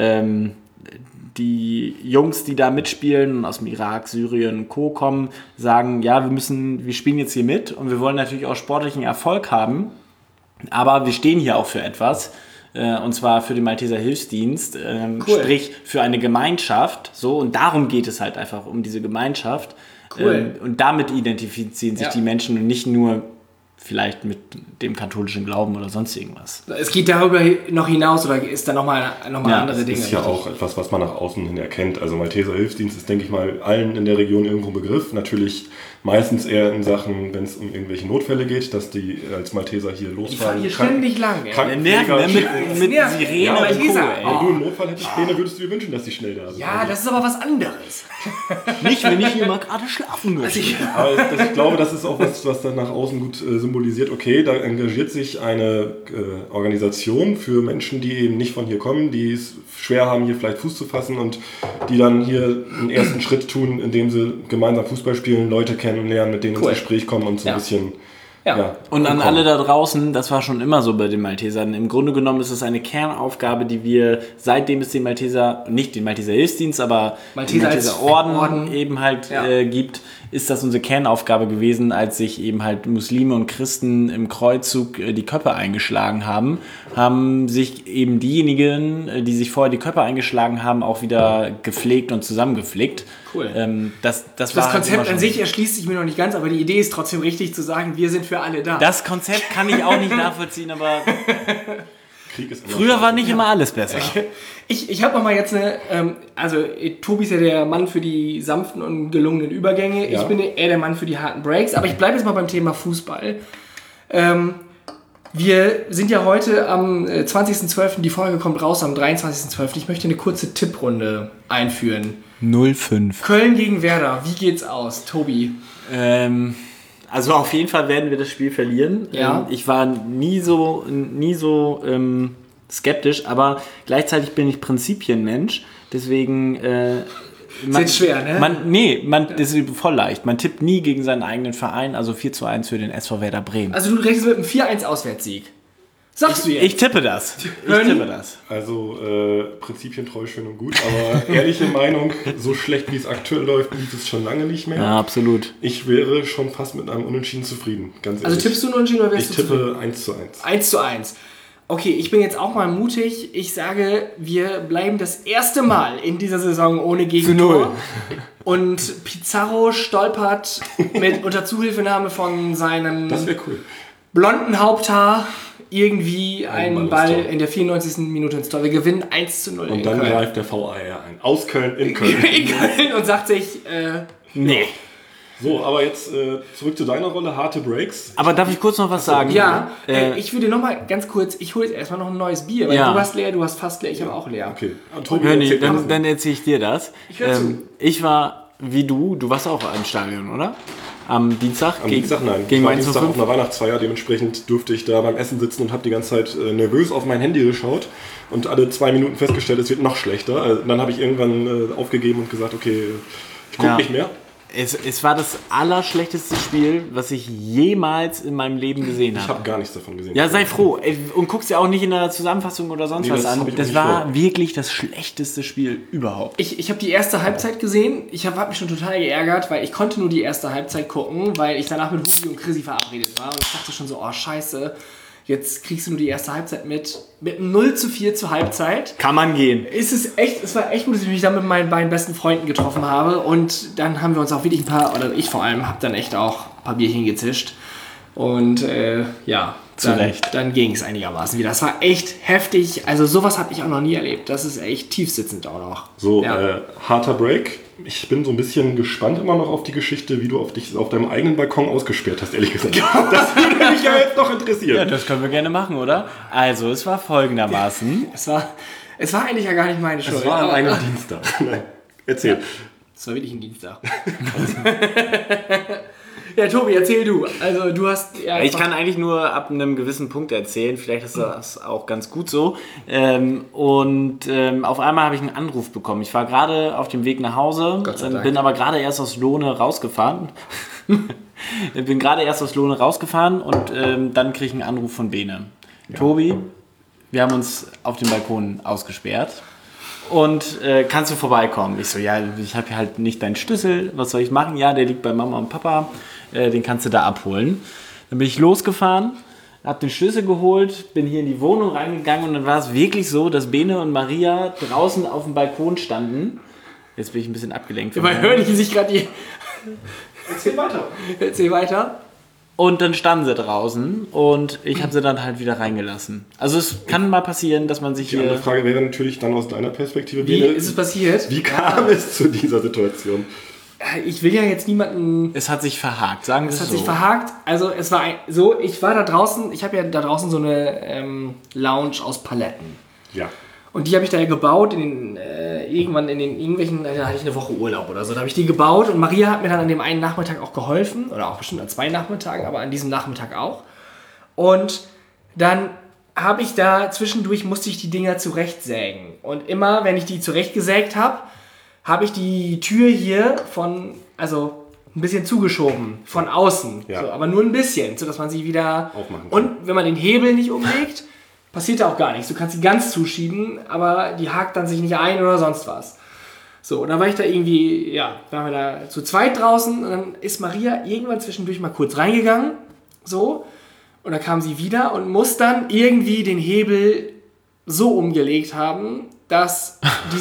S2: die Jungs, die da mitspielen und aus dem Irak, Syrien und Co. kommen, sagen, ja, wir spielen jetzt hier mit und wir wollen natürlich auch sportlichen Erfolg haben, aber wir stehen hier auch für etwas, und zwar für den Malteser Hilfsdienst, sprich für eine Gemeinschaft, so, und darum geht es halt einfach, um diese Gemeinschaft. Und damit identifizieren sich die Menschen und nicht nur vielleicht mit dem katholischen Glauben oder sonst irgendwas.
S1: Es geht darüber noch hinaus oder ist da nochmal andere Dinge?
S3: Das ist ja auch etwas, was man nach außen hin erkennt. Also Malteser Hilfsdienst ist, denke ich mal, allen in der Region irgendwo ein Begriff. Natürlich meistens eher in Sachen, wenn es um irgendwelche Notfälle geht, dass die als Malteser hier losfahren.
S1: Die fahren hier ständig lang.
S2: Krankenpfleger mit Sirenen und Co.
S3: Wenn du einen Notfall hättest, Bene, würdest du dir wünschen, dass die schnell da sind.
S1: Ja, das ist aber was anderes.
S2: Nicht, wenn ich hier mal gerade schlafen möchte.
S3: Aber ich glaube, das ist auch was dann nach außen gut symbolisiert. Okay, da engagiert sich eine Organisation für Menschen, die eben nicht von hier kommen, die es schwer haben, hier vielleicht Fuß zu fassen und die dann hier einen ersten Schritt tun, indem sie gemeinsam Fußball spielen, Leute kennenlernen, mit denen ins Gespräch kommen und so ein bisschen...
S2: Ja. Und an alle da draußen, das war schon immer so bei den Maltesern. Im Grunde genommen ist es eine Kernaufgabe, die wir, seitdem es den Malteser, nicht den Malteser Hilfsdienst, aber den Malteser Orden eben halt gibt, ist das unsere Kernaufgabe gewesen, als sich eben halt Muslime und Christen im Kreuzzug die Köpfe eingeschlagen haben sich eben diejenigen, die sich vorher die Köpfe eingeschlagen haben, auch wieder gepflegt und zusammengeflickt.
S1: Cool.
S2: Das
S1: Konzept an sich erschließt sich mir noch nicht ganz, aber die Idee ist trotzdem richtig zu sagen, wir sind für alle da.
S2: Das Konzept kann ich auch nicht nachvollziehen, aber früher war nicht immer alles besser.
S1: Ich habe noch mal jetzt Tobi ist ja der Mann für die sanften und gelungenen Übergänge. Ich bin eher der Mann für die harten Breaks, aber ich bleibe jetzt mal beim Thema Fußball. Wir sind ja heute am 20.12., die Folge kommt raus am 23.12. Ich möchte eine kurze Tipprunde einführen.
S2: 0-5.
S1: Köln gegen Werder, wie geht's aus, Tobi?
S2: Also auf jeden Fall werden wir das Spiel verlieren.
S1: Ja.
S2: Ich war nie so skeptisch, aber gleichzeitig bin ich Prinzipienmensch. Deswegen...
S1: ist jetzt schwer, ne?
S2: Das ist voll leicht. Man tippt nie gegen seinen eigenen Verein, also 4-1 für den SV Werder Bremen.
S1: Also du rechnest mit einem 4-1 Auswärtssieg. Sagst du jetzt?
S2: Ich tippe das.
S3: Also prinzipientreu schön und gut, aber ehrliche Meinung, so schlecht wie es aktuell läuft, lief es schon lange nicht mehr.
S2: Ja, absolut.
S3: Ich wäre schon fast mit einem Unentschieden zufrieden, ganz ehrlich.
S1: Also tippst du einen Unentschieden oder wärst du zufrieden?
S3: Ich tippe 1:1.
S1: 1:1. Okay, ich bin jetzt auch mal mutig. Ich sage, wir bleiben das erste Mal in dieser Saison ohne Gegentor. Und Pizarro stolpert unter Zuhilfenahme von seinem blonden Haupthaar irgendwie einen Ball in der 94. Minute ins Tor. Wir gewinnen 1:0
S3: und dann greift der VAR ein. Aus Köln, in Köln.
S1: Und sagt sich,
S2: nee.
S3: So, aber jetzt zurück zu deiner Rolle, harte Breaks.
S2: Aber darf ich kurz noch was sagen?
S1: Ja, ich würde noch mal ganz kurz, ich hole jetzt erstmal noch ein neues Bier, weil du hast leer, du hast fast leer, ich habe auch leer.
S3: Okay.
S2: Dann erzähle ich dir das. Ich war, wie du warst auch im Stadion, oder? Am Dienstag?
S3: Nein.
S2: Gegen
S3: Mainz 05? Auf einer Weihnachtsfeier, dementsprechend durfte ich da beim Essen sitzen und habe die ganze Zeit nervös auf mein Handy geschaut und alle 2 Minuten festgestellt, es wird noch schlechter. Dann habe ich irgendwann aufgegeben und gesagt, okay, ich gucke nicht mehr.
S2: Es war das allerschlechteste Spiel, was ich jemals in meinem Leben gesehen habe.
S3: Ich habe gar nichts davon gesehen.
S2: Ja, sei froh. Und guckst dir auch nicht in der Zusammenfassung oder sonst was an. Das war wirklich das schlechteste Spiel überhaupt.
S1: Ich habe die erste Halbzeit gesehen. Ich habe mich schon total geärgert, weil ich konnte nur die erste Halbzeit gucken, weil ich danach mit Hubi und Chrissy verabredet war. Und ich dachte schon so, oh scheiße, jetzt kriegst du nur die erste Halbzeit mit einem 0:4 zur Halbzeit.
S2: Kann man gehen.
S1: Es war echt gut, dass ich mich dann mit meinen beiden besten Freunden getroffen habe. Und dann haben wir uns auch wirklich ich vor allem, habe dann echt auch ein paar Bierchen gezischt. Und dann ging es einigermaßen wieder. Das war echt heftig. Also sowas habe ich auch noch nie erlebt. Das ist echt tiefsitzend auch noch.
S3: So, harter Break. Ich bin so ein bisschen gespannt immer noch auf die Geschichte, wie du dich auf deinem eigenen Balkon ausgesperrt hast, ehrlich gesagt. Das würde mich ja jetzt noch interessieren.
S2: Ja, das können wir gerne machen, oder? Also, es war folgendermaßen.
S1: Es war eigentlich ja gar nicht meine Schuld.
S3: Es war an einem Dienstag. Nein, erzähl.
S1: Es war wirklich ein Dienstag. Ja, Tobi, erzähl du. Also du hast... Ja,
S2: ich kann eigentlich nur ab einem gewissen Punkt erzählen. Vielleicht ist das auch ganz gut so. Auf einmal habe ich einen Anruf bekommen. Ich war gerade auf dem Weg nach Hause, bin aber gerade erst aus Lohne rausgefahren. Und dann kriege ich einen Anruf von Bene. Ja. Tobi, wir haben uns auf dem Balkon ausgesperrt. Und kannst du vorbeikommen? Ich so, ja, ich habe halt nicht deinen Schlüssel. Was soll ich machen? Ja, der liegt bei Mama und Papa. Den kannst du da abholen. Dann bin ich losgefahren, habe den Schlüssel geholt, bin hier in die Wohnung reingegangen und dann war es wirklich so, dass Bene und Maria draußen auf dem Balkon standen. Jetzt bin ich ein bisschen abgelenkt.
S1: Weil hören die sich gerade die... Erzähl weiter.
S2: Und dann standen sie draußen und ich habe sie dann halt wieder reingelassen. Also es kann mal passieren, dass man sich
S3: hier... Die andere Frage wäre natürlich dann aus deiner Perspektive,
S1: Wie ist es passiert?
S3: Wie kam es zu dieser Situation?
S1: Ich will ja jetzt niemanden...
S2: Es hat sich verhakt, sagen wir es so.
S1: Es hat sich verhakt. Also es war so, ich war da draußen, ich habe ja da draußen so eine Lounge aus Paletten.
S3: Ja.
S1: Und die habe ich da ja gebaut, irgendwann da hatte ich eine Woche Urlaub oder so, da habe ich die gebaut und Maria hat mir dann an dem einen Nachmittag auch geholfen, oder auch bestimmt an 2 Nachmittagen, aber an diesem Nachmittag auch. Und dann habe ich da zwischendurch, musste ich die Dinger zurechtsägen. Und immer, wenn ich die zurechtgesägt habe ich die Tür hier ein bisschen zugeschoben, von außen,
S3: ja.
S1: So, aber nur ein bisschen, sodass man sie wieder
S3: aufmachen kann.
S1: Und wenn man den Hebel nicht umlegt, passiert da auch gar nichts. Du kannst sie ganz zuschieben, aber die hakt dann sich nicht ein oder sonst was. So, und dann war ich da irgendwie, waren wir da zu zweit draußen und dann ist Maria irgendwann zwischendurch mal kurz reingegangen, so, und dann kam sie wieder und muss dann irgendwie den Hebel so umgelegt haben, dass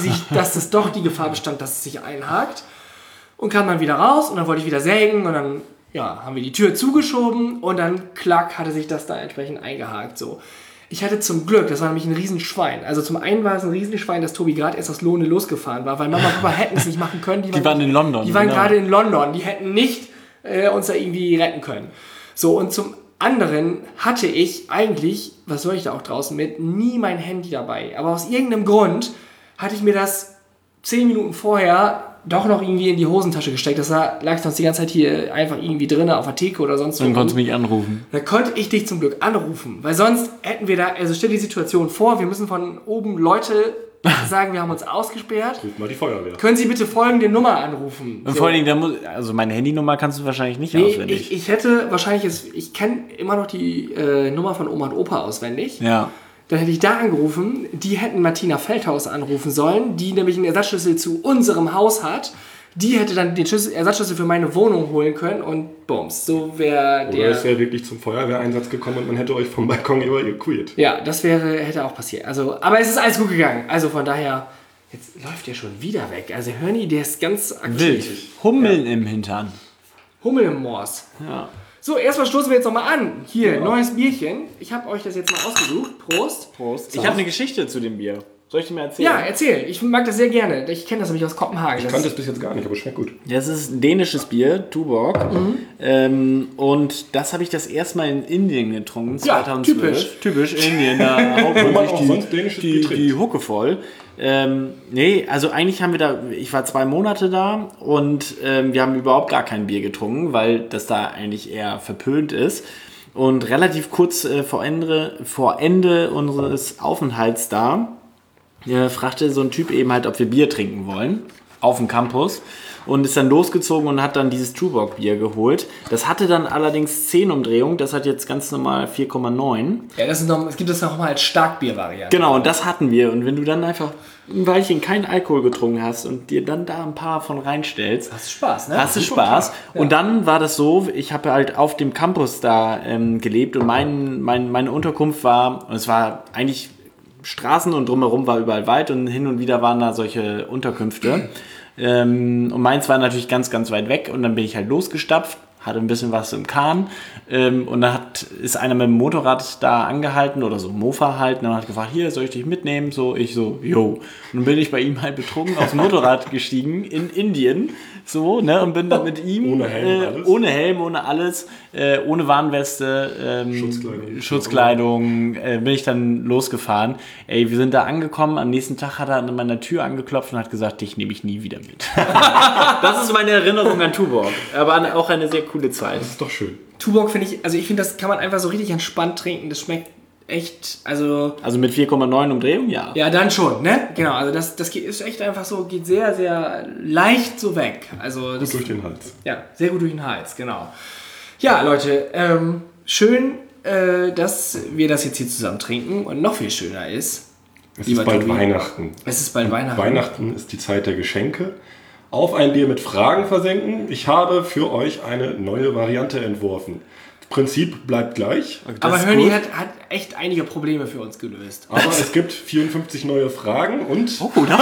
S1: es doch die Gefahr bestand, dass es sich einhakt, und kam dann wieder raus und dann wollte ich wieder sägen und dann haben wir die Tür zugeschoben und dann klack hatte sich das da entsprechend eingehakt, so. Ich hatte zum Glück, das war nämlich ein Riesenschwein. Also zum einen war es ein Riesenschwein, dass Tobi gerade erst aus Lohne losgefahren war, weil Mama und Papa hätten es nicht machen können.
S2: Die waren in London.
S1: Die waren gerade in London. Die hätten nicht uns da irgendwie retten können. So, und zum anderen hatte ich eigentlich, was soll ich da auch draußen mit, nie mein Handy dabei. Aber aus irgendeinem Grund hatte ich mir das 10 Minuten vorher doch noch irgendwie in die Hosentasche gesteckt. Das lag sonst die ganze Zeit hier einfach irgendwie drin auf der Theke oder sonst wo.
S2: Dann konntest du mich anrufen.
S1: Dann konnte ich dich zum Glück anrufen, weil sonst hätten wir stell dir die Situation vor, wir müssen von oben Leute sagen, wir haben uns ausgesperrt.
S3: Ruf mal die Feuerwehr.
S1: Können Sie bitte folgende Nummer anrufen?
S2: Und vor allen Dingen, meine Handynummer kannst du wahrscheinlich nicht auswendig.
S1: Ich hätte wahrscheinlich, ich kenne immer noch die Nummer von Oma und Opa auswendig.
S2: Ja.
S1: Dann hätte ich da angerufen, die hätten Martina Feldhaus anrufen sollen, die nämlich einen Ersatzschlüssel zu unserem Haus hat. Die hätte dann den Ersatzschlüssel für meine Wohnung holen können und bums, so wäre der...
S3: Oder es wäre wirklich zum Feuerwehreinsatz gekommen und man hätte euch vom Balkon evakuiert.
S1: Ja, das hätte auch passiert. Also, aber es ist alles gut gegangen. Also von daher, jetzt läuft der schon wieder weg. Also Hörni, der ist ganz aktiv.
S2: Wild. Hummeln im Hintern.
S1: Hummel im Moors.
S2: Ja.
S1: So, erstmal stoßen wir jetzt nochmal an. Hier, neues Bierchen. Ich habe euch das jetzt mal ausgesucht. Prost.
S2: Prost. Ich habe eine Geschichte zu dem Bier. Soll ich dir mal erzählen?
S1: Ja, erzähl. Ich mag das sehr gerne. Ich kenne das nämlich aus Kopenhagen.
S3: Ich kannte das bis jetzt gar nicht, aber schmeckt gut.
S2: Das ist ein dänisches Bier, Tuborg. Und das habe ich das erste Mal in Indien getrunken, 2012. Typisch Indien. Da haut man sich die Hucke voll. Also eigentlich haben wir ich war 2 Monate da und wir haben überhaupt gar kein Bier getrunken, weil das da eigentlich eher verpönt ist. Und relativ kurz vor Ende unseres Aufenthalts da fragte so ein Typ eben halt, ob wir Bier trinken wollen auf dem Campus. und ist dann losgezogen und hat dann dieses Tuborg-Bier geholt. Das hatte dann allerdings 10 Umdrehungen, das hat jetzt ganz normal 4,9.
S1: Ja, es gibt das nochmal als Starkbier-Variante.
S2: Genau, und das hatten wir. Und wenn du dann einfach ein Weilchen keinen Alkohol getrunken hast und dir dann da ein paar von reinstellst,
S1: hast du Spaß, ne?
S2: Hast du Spaß. Ja. Und dann war das so, ich habe halt auf dem Campus da gelebt und meine Unterkunft war, und es war eigentlich Straßen und drumherum war überall Wald und hin und wieder waren da solche Unterkünfte. Und meins war natürlich ganz, ganz weit weg und dann bin ich halt losgestapft, hatte ein bisschen was im Kahn und dann ist einer mit dem Motorrad da angehalten oder so Mofa halt und dann hat gefragt, hier, soll ich dich mitnehmen? So, ich so, jo. Und dann bin ich bei ihm halt betrunken aufs Motorrad gestiegen in Indien, so, ne, und bin dann mit ihm ohne Helm, ohne alles, ohne Warnweste, Schutzkleidung bin ich dann losgefahren. Ey, wir sind da angekommen, am nächsten Tag hat er an meiner Tür angeklopft und hat gesagt, dich nehme ich nie wieder mit. Das ist meine Erinnerung an Tuborg, aber auch eine sehr coole Zeit.
S3: Das ist doch schön.
S1: Tuborg finde ich finde, das kann man einfach so richtig entspannt trinken. Das schmeckt echt,
S2: also mit 4,9 Umdrehungen, ja.
S1: Ja, dann schon, ne? Genau, also das ist echt einfach so, geht sehr, sehr leicht so weg. Also das,
S3: gut durch den Hals.
S1: Ja, sehr gut durch den Hals, genau. Ja, Leute, schön, dass wir das jetzt hier zusammen trinken und noch viel schöner ist.
S3: Es ist bald Weihnachten.
S1: Es ist bald Weihnachten.
S3: Weihnachten ist die Zeit der Geschenke. Auf ein Bier mit Fragen versenken. Ich habe für euch eine neue Variante entworfen. Das Prinzip bleibt gleich.
S1: Aber Hörni hat echt einige Probleme für uns gelöst.
S3: Aber es gibt 54 neue Fragen und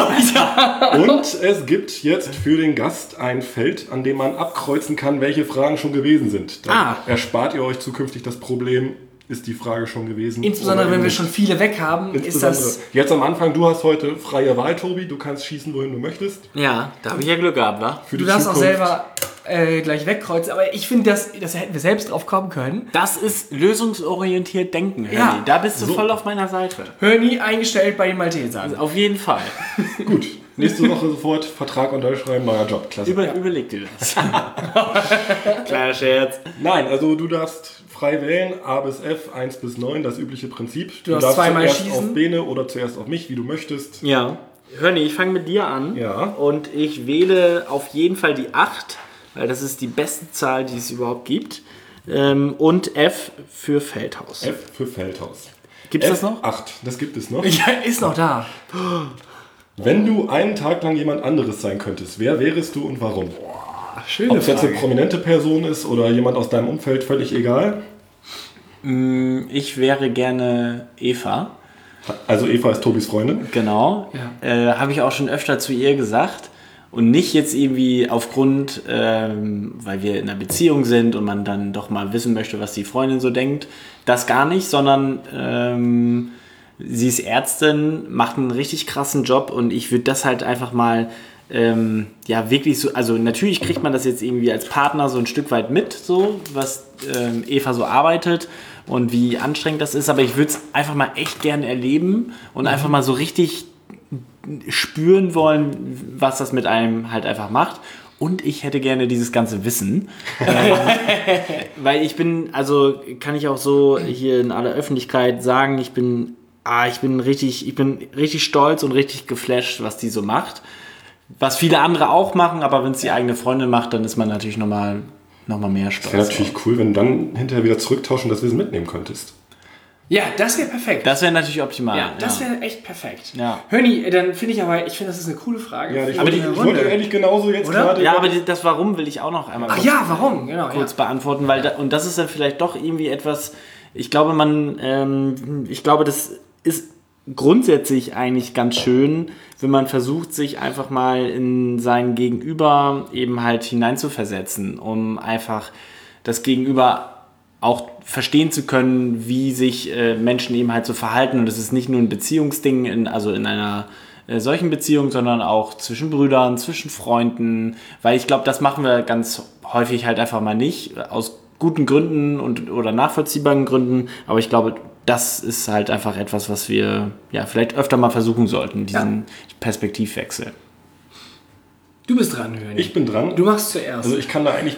S1: und
S3: es gibt jetzt für den Gast ein Feld, an dem man abkreuzen kann, welche Fragen schon gewesen sind. Dann erspart ihr euch zukünftig das Problem, ist die Frage schon gewesen.
S1: Insbesondere wenn wir schon viele weg haben, ist das...
S3: Jetzt am Anfang, du hast heute freie Wahl, Tobi. Du kannst schießen, wohin du möchtest.
S2: Ja, da habe ich ja Glück gehabt, wa?
S1: Du darfst auch selber gleich wegkreuzen, aber ich finde, das hätten wir selbst drauf kommen können.
S2: Das ist lösungsorientiert denken, Hörni. Ja. Da bist du voll auf meiner Seite.
S1: Hörni eingestellt bei den Maltesern.
S2: Also auf jeden Fall.
S3: Gut, nächste Woche sofort Vertrag unterschreiben, neuer Job. Klasse.
S2: Überleg dir das. Kleiner Scherz.
S3: Nein, also du darfst frei wählen, A bis F, 1 bis 9, das übliche Prinzip.
S1: Du darfst zweimal
S3: zuerst
S1: schießen.
S3: Auf Bene oder zuerst auf mich, wie du möchtest.
S2: Ja. Hörni, ich fange mit dir an.
S3: Ja.
S2: Und ich wähle auf jeden Fall die 8, weil das ist die beste Zahl, die es überhaupt gibt. Und F für Feldhaus.
S3: F für Feldhaus.
S2: Gibt es das noch?
S3: 8, das gibt es noch.
S1: Ja, ist noch da.
S3: Wenn du einen Tag lang jemand anderes sein könntest, wer wärest du und warum?
S1: Schöne
S3: Ob es jetzt eine prominente Person ist oder jemand aus deinem Umfeld, völlig egal.
S2: Ich wäre gerne Eva.
S3: Also Eva ist Tobis Freundin.
S2: Genau. Ja. Habe ich auch schon öfter zu ihr gesagt. Und nicht jetzt irgendwie aufgrund, weil wir in einer Beziehung sind und man dann doch mal wissen möchte, was die Freundin so denkt. Das gar nicht, sondern sie ist Ärztin, macht einen richtig krassen Job und ich würde das halt einfach mal wirklich so, also natürlich kriegt man das jetzt irgendwie als Partner so ein Stück weit mit, so was Eva so arbeitet und wie anstrengend das ist, aber ich würde es einfach mal echt gerne erleben und einfach mal so richtig spüren wollen, was das mit einem halt einfach macht. Und ich hätte gerne dieses ganze Wissen. Weil ich bin, also kann ich auch so hier in aller Öffentlichkeit sagen, ich bin richtig stolz und richtig geflasht, was die so macht. Was viele andere auch machen, aber wenn es die eigene Freundin macht, dann ist man natürlich noch mal mehr stolz.
S3: Das wäre natürlich cool, wenn du dann hinterher wieder zurücktauschen und das Wissen mitnehmen könntest.
S1: Ja, das wäre perfekt.
S2: Das wäre natürlich optimal.
S1: Ja, das wäre echt perfekt.
S2: Ja.
S1: Hörni, dann finde ich, das ist eine coole Frage.
S3: Ja, ich wollte eigentlich genauso jetzt gerade...
S2: Ja, aber das Warum will ich auch noch einmal kurz beantworten, weil und das ist dann vielleicht doch irgendwie etwas, ich glaube, das ist grundsätzlich eigentlich ganz schön, wenn man versucht, sich einfach mal in sein Gegenüber eben halt hineinzuversetzen, um einfach das Gegenüber auch verstehen zu können, wie sich Menschen eben halt so verhalten. Und es ist nicht nur ein Beziehungsding, in einer solchen Beziehung, sondern auch zwischen Brüdern, zwischen Freunden. Weil ich glaube, das machen wir ganz häufig halt einfach mal nicht, aus guten Gründen oder nachvollziehbaren Gründen. Aber ich glaube, das ist halt einfach etwas, was wir vielleicht öfter mal versuchen sollten, diesen Perspektivwechsel.
S1: Du bist dran, Hörni.
S3: Ich bin dran.
S1: Du machst zuerst.
S3: Also ich kann da eigentlich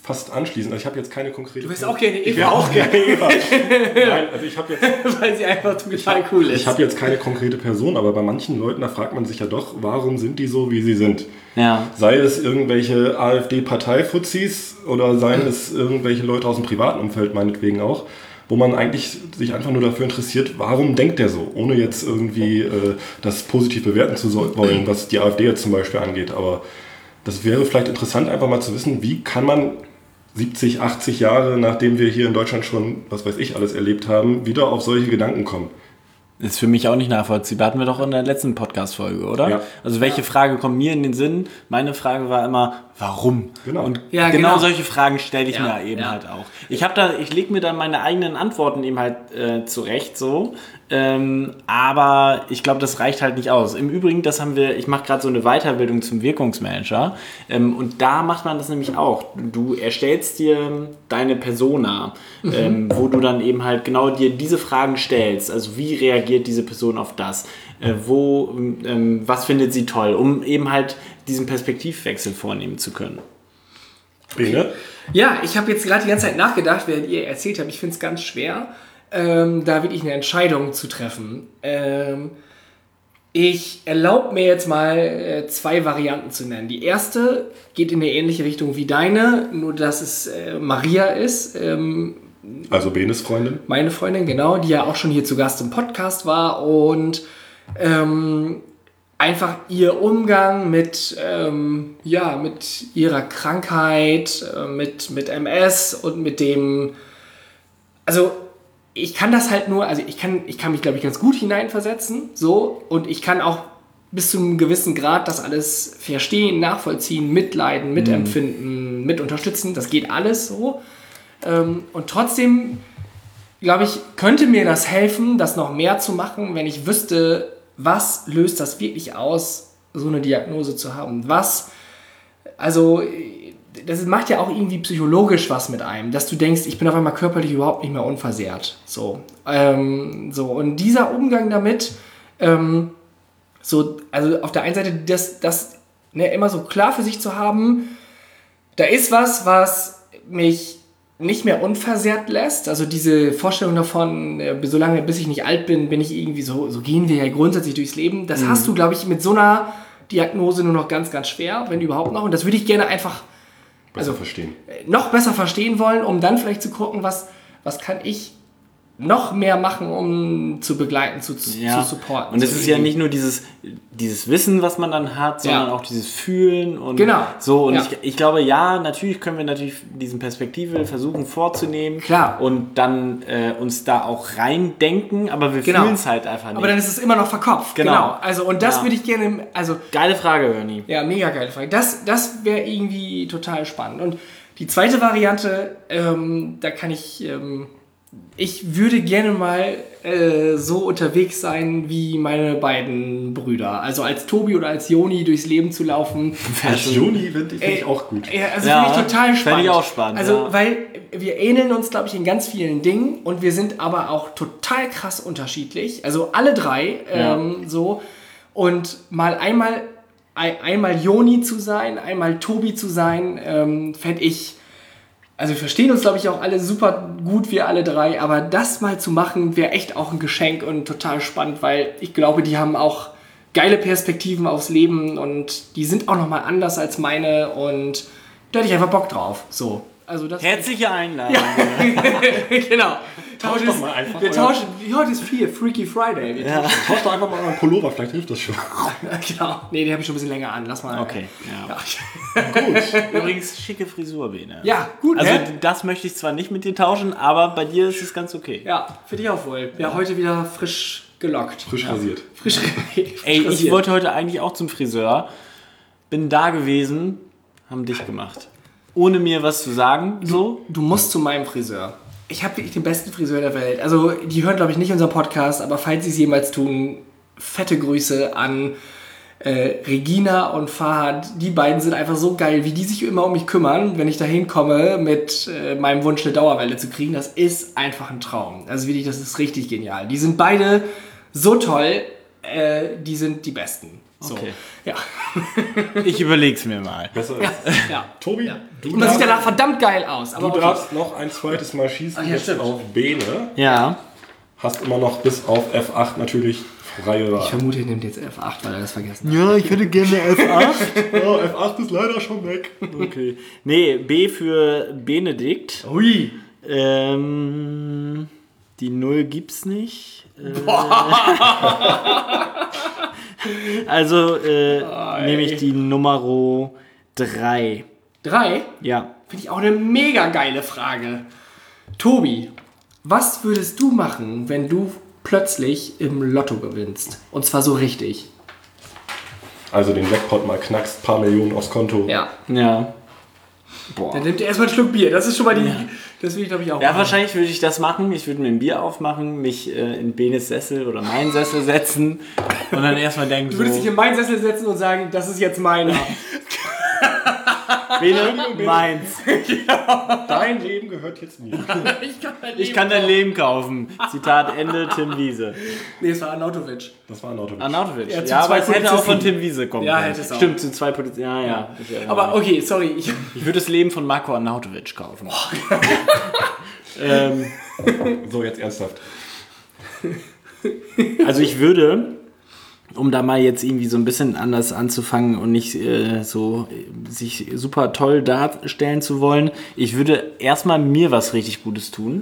S3: fast anschließen. Also ich habe jetzt keine konkrete...
S1: Du wärst auch gerne Eva.
S3: Ich wäre auch gerne Eva. Nein, also ich habe jetzt...
S1: Weil sie einfach total cool ist.
S3: Ich habe jetzt keine konkrete Person, aber bei manchen Leuten, da fragt man sich ja doch, warum sind die so, wie sie sind?
S2: Ja.
S3: Sei es irgendwelche AfD-Parteifuzis oder seien es irgendwelche Leute aus dem privaten Umfeld meinetwegen auch, wo man eigentlich sich einfach nur dafür interessiert, warum denkt der so, ohne jetzt irgendwie das positiv bewerten zu wollen, was die AfD jetzt zum Beispiel angeht. Aber das wäre vielleicht interessant, einfach mal zu wissen, wie kann man 70, 80 Jahre, nachdem wir hier in Deutschland schon, was weiß ich, alles erlebt haben, wieder auf solche Gedanken kommen.
S2: Ist für mich auch nicht nachvollziehbar. Hatten wir doch in der letzten Podcast-Folge, oder?
S3: Ja.
S2: Also welche Frage kommt mir in den Sinn? Meine Frage war immer, warum?
S3: Genau.
S2: Und
S1: Ja,
S2: genau
S1: genau.
S2: solche Fragen stelle ich mir eben
S1: ja.
S2: halt auch. Ich lege mir dann meine eigenen Antworten eben halt zurecht so. Aber ich glaube, das reicht halt nicht aus. Im Übrigen, ich mache gerade so eine Weiterbildung zum Wirkungsmanager. Und da macht man das nämlich auch. Du erstellst dir deine Persona, wo du dann eben halt genau dir diese Fragen stellst. Also wie reagiert diese Person auf das? Was findet sie toll? Um eben halt diesen Perspektivwechsel vornehmen zu können.
S3: Bene?
S1: Ja, ich habe jetzt gerade die ganze Zeit nachgedacht, während ihr erzählt habt. Ich finde es ganz schwer, da wirklich eine Entscheidung zu treffen. Ich erlaube mir jetzt mal 2 Varianten zu nennen. Die erste geht in eine ähnliche Richtung wie deine, nur dass es Maria ist.
S3: Also Benes Freundin?
S1: Meine Freundin, genau, die ja auch schon hier zu Gast im Podcast war und einfach ihr Umgang mit ihrer Krankheit, mit MS und mit dem, also ich kann das halt nur, also ich kann mich, glaube ich, ganz gut hineinversetzen, so, und ich kann auch bis zu einem gewissen Grad das alles verstehen, nachvollziehen, mitleiden, mitempfinden, mit unterstützen, das geht alles so. Und trotzdem, glaube ich, könnte mir das helfen, das noch mehr zu machen, wenn ich wüsste, was löst das wirklich aus, so eine Diagnose zu haben. Das macht ja auch irgendwie psychologisch was mit einem, dass du denkst, ich bin auf einmal körperlich überhaupt nicht mehr unversehrt. Und dieser Umgang damit, also auf der einen Seite das immer so klar für sich zu haben, da ist was mich nicht mehr unversehrt lässt. Also diese Vorstellung davon, bis ich nicht alt bin, bin ich irgendwie so gehen wir ja grundsätzlich durchs Leben. Das hast du, glaube ich, mit so einer Diagnose nur noch ganz, ganz schwer, wenn überhaupt noch. Und das würde ich gerne einfach noch besser verstehen wollen, um dann vielleicht zu gucken, was kann ich noch mehr machen, um zu begleiten, zu supporten.
S2: Und es ist ja nicht nur dieses Wissen, was man dann hat, sondern auch dieses Fühlen und
S1: genau.
S2: So. Und ich glaube, natürlich können wir diesen Perspektive versuchen vorzunehmen.
S1: Klar.
S2: Und dann uns da auch reindenken, aber wir fühlen es halt einfach nicht.
S1: Aber dann ist es immer noch verkopft. Genau. Also, und das würde ich gerne,
S2: geile Frage, Ernie.
S1: Ja, mega geile Frage. Das wäre irgendwie total spannend. Und die zweite Variante, da kann ich würde gerne mal so unterwegs sein wie meine beiden Brüder. Also als Tobi oder als Joni durchs Leben zu laufen.
S3: Als Joni finde ich auch gut.
S1: Finde ich total spannend.
S2: Finde ich auch spannend.
S1: Also, weil wir ähneln uns, glaube ich, in ganz vielen Dingen und wir sind aber auch total krass unterschiedlich. Also alle 3 so. Und mal einmal Joni zu sein, einmal Tobi zu sein, fände ich. Also wir verstehen uns, glaube ich, auch alle super gut, wir alle 3, aber das mal zu machen, wäre echt auch ein Geschenk und total spannend, weil ich glaube, die haben auch geile Perspektiven aufs Leben und die sind auch nochmal anders als meine und da hätte ich einfach Bock drauf. So. Also das
S2: herzliche Einladung.
S1: Ja. Genau.
S3: Tausch doch mal einfach.
S1: Wir tauschen. Heute ist Freaky Friday.
S3: Tausch doch einfach mal euren Pullover, vielleicht hilft das schon.
S1: Genau. Nee, den habe ich schon ein bisschen länger an. Lass mal.
S2: Okay. Ja. Gut. Übrigens, schicke Frisur, Bene.
S1: Ja, gut.
S2: Also das möchte ich zwar nicht mit dir tauschen, aber bei dir ist es ganz okay.
S1: Ja, für dich auch wohl. Ja, heute wieder frisch gelockt.
S3: Frisch rasiert.
S1: Frisch
S2: Ey, ich wollte heute eigentlich auch zum Friseur. Bin da gewesen, haben dich gemacht. Ohne mir was zu sagen, so.
S1: Du musst zu meinem Friseur. Ich habe wirklich den besten Friseur der Welt. Also, die hören, glaube ich, nicht unseren Podcast, aber falls sie es jemals tun, fette Grüße an Regina und Fahad. Die beiden sind einfach so geil, wie die sich immer um mich kümmern, wenn ich da hinkomme mit meinem Wunsch, eine Dauerwelle zu kriegen. Das ist einfach ein Traum. Also wirklich, das ist richtig genial. Die sind beide so toll, die sind die Besten. So.
S2: Okay.
S1: Ja.
S2: Ich überleg's mir mal.
S3: Besser
S1: Ja.
S3: Tobi,
S1: Ja. Man sieht danach verdammt geil aus. Aber
S3: du darfst noch ein zweites Mal schießen, jetzt auf Bene.
S2: Ja.
S3: Hast immer noch bis auf F8 natürlich freie Wahl.
S1: Ich vermute, er nimmt jetzt F8, weil er das vergessen hat.
S2: Ja, ich hätte gerne F8.
S3: Oh, F8 ist leider schon weg.
S2: Okay. Nee, B für Benedikt.
S1: Ui.
S2: Die 0 gibt's nicht. Also nehme ich die Nummer 3.
S1: 3?
S2: Ja.
S1: Finde ich auch eine mega geile Frage. Tobi, was würdest du machen, wenn du plötzlich im Lotto gewinnst? Und zwar so richtig.
S3: Also den Jackpot mal knackst, paar Millionen aufs Konto.
S1: Ja.
S2: Ja.
S1: Dann nimmt er erstmal einen Schluck Bier. Das ist schon mal die. Ja. Das will ich, glaube ich, auch.
S2: Ja, wahrscheinlich würde ich das machen. Ich würde mir ein Bier aufmachen, mich in Benes Sessel oder meinen Sessel setzen und dann erstmal denken.
S1: Du würdest dich in meinen Sessel setzen und sagen, das ist jetzt meiner.
S2: Bene, meins.
S3: Dein Leben gehört jetzt mir.
S2: Ich kann dein Leben kaufen. Zitat Ende, Tim Wiese.
S1: Nee, es war Arnautovic.
S3: Das war Arnautovic.
S2: Arnautovic.
S1: Ja,
S2: aber es hätte auch von Tim Wiese kommen können.
S1: Ja, hätte es auch.
S2: Stimmt, zu 2 Polizisten. Ja.
S1: Aber okay, sorry.
S2: Ich würde das Leben von Marco Arnautovic kaufen.
S3: So, jetzt ernsthaft.
S2: Also ich würde, um da mal jetzt irgendwie so ein bisschen anders anzufangen und nicht sich super toll darstellen zu wollen, ich würde erstmal mir was richtig Gutes tun.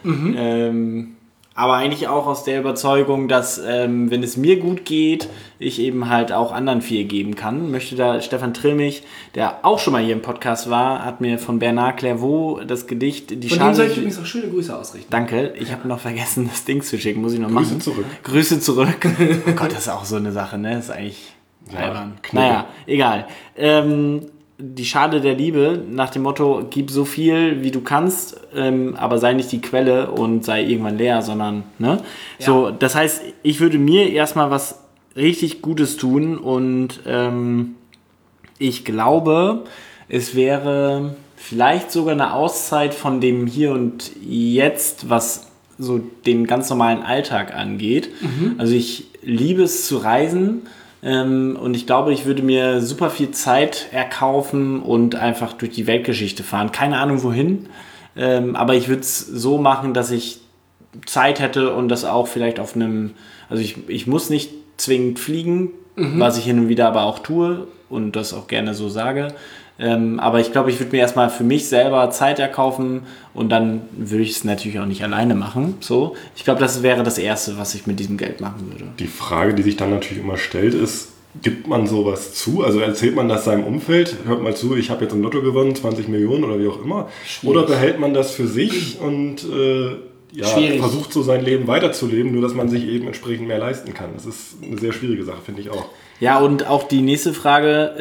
S2: Aber eigentlich auch aus der Überzeugung, dass wenn es mir gut geht, ich eben halt auch anderen viel geben kann. Möchte da Stefan Trilmich, der auch schon mal hier im Podcast war, hat mir von Bernard Clairvaux das Gedicht Die
S1: Von
S2: Schale...
S1: dem soll ich übrigens auch schöne Grüße ausrichten.
S2: Danke, ich habe noch vergessen, das Ding zu schicken, muss ich noch machen.
S3: Grüße zurück.
S2: Oh Gott, das ist auch so eine Sache, ne? Das ist eigentlich albern.
S3: Knippe.
S2: Naja, egal. Die Schale der Liebe nach dem Motto, gib so viel, wie du kannst, aber sei nicht die Quelle und sei irgendwann leer, sondern, ne? Ja. So, das heißt, ich würde mir erstmal was richtig Gutes tun und ich glaube, es wäre vielleicht sogar eine Auszeit von dem Hier und Jetzt, was so den ganz normalen Alltag angeht. Also ich liebe es zu reisen. Und ich glaube, ich würde mir super viel Zeit erkaufen und einfach durch die Weltgeschichte fahren. Keine Ahnung wohin, aber ich würde es so machen, dass ich Zeit hätte und das auch vielleicht auf einem... Also ich muss nicht zwingend fliegen, was ich hin und wieder aber auch tue und das auch gerne so sage. Aber ich glaube, ich würde mir erstmal für mich selber Zeit erkaufen und dann würde ich es natürlich auch nicht alleine machen. So. Ich glaube, das wäre das Erste, was ich mit diesem Geld machen würde.
S3: Die Frage, die sich dann natürlich immer stellt, ist, gibt man sowas zu? Also erzählt man das seinem Umfeld? Hört mal zu, ich habe jetzt im Lotto gewonnen, 20 Millionen oder wie auch immer. Schwierig. Oder behält man das für sich und versucht so sein Leben weiterzuleben, nur dass man sich eben entsprechend mehr leisten kann? Das ist eine sehr schwierige Sache, finde ich auch.
S2: Ja, und auch die nächste Frage,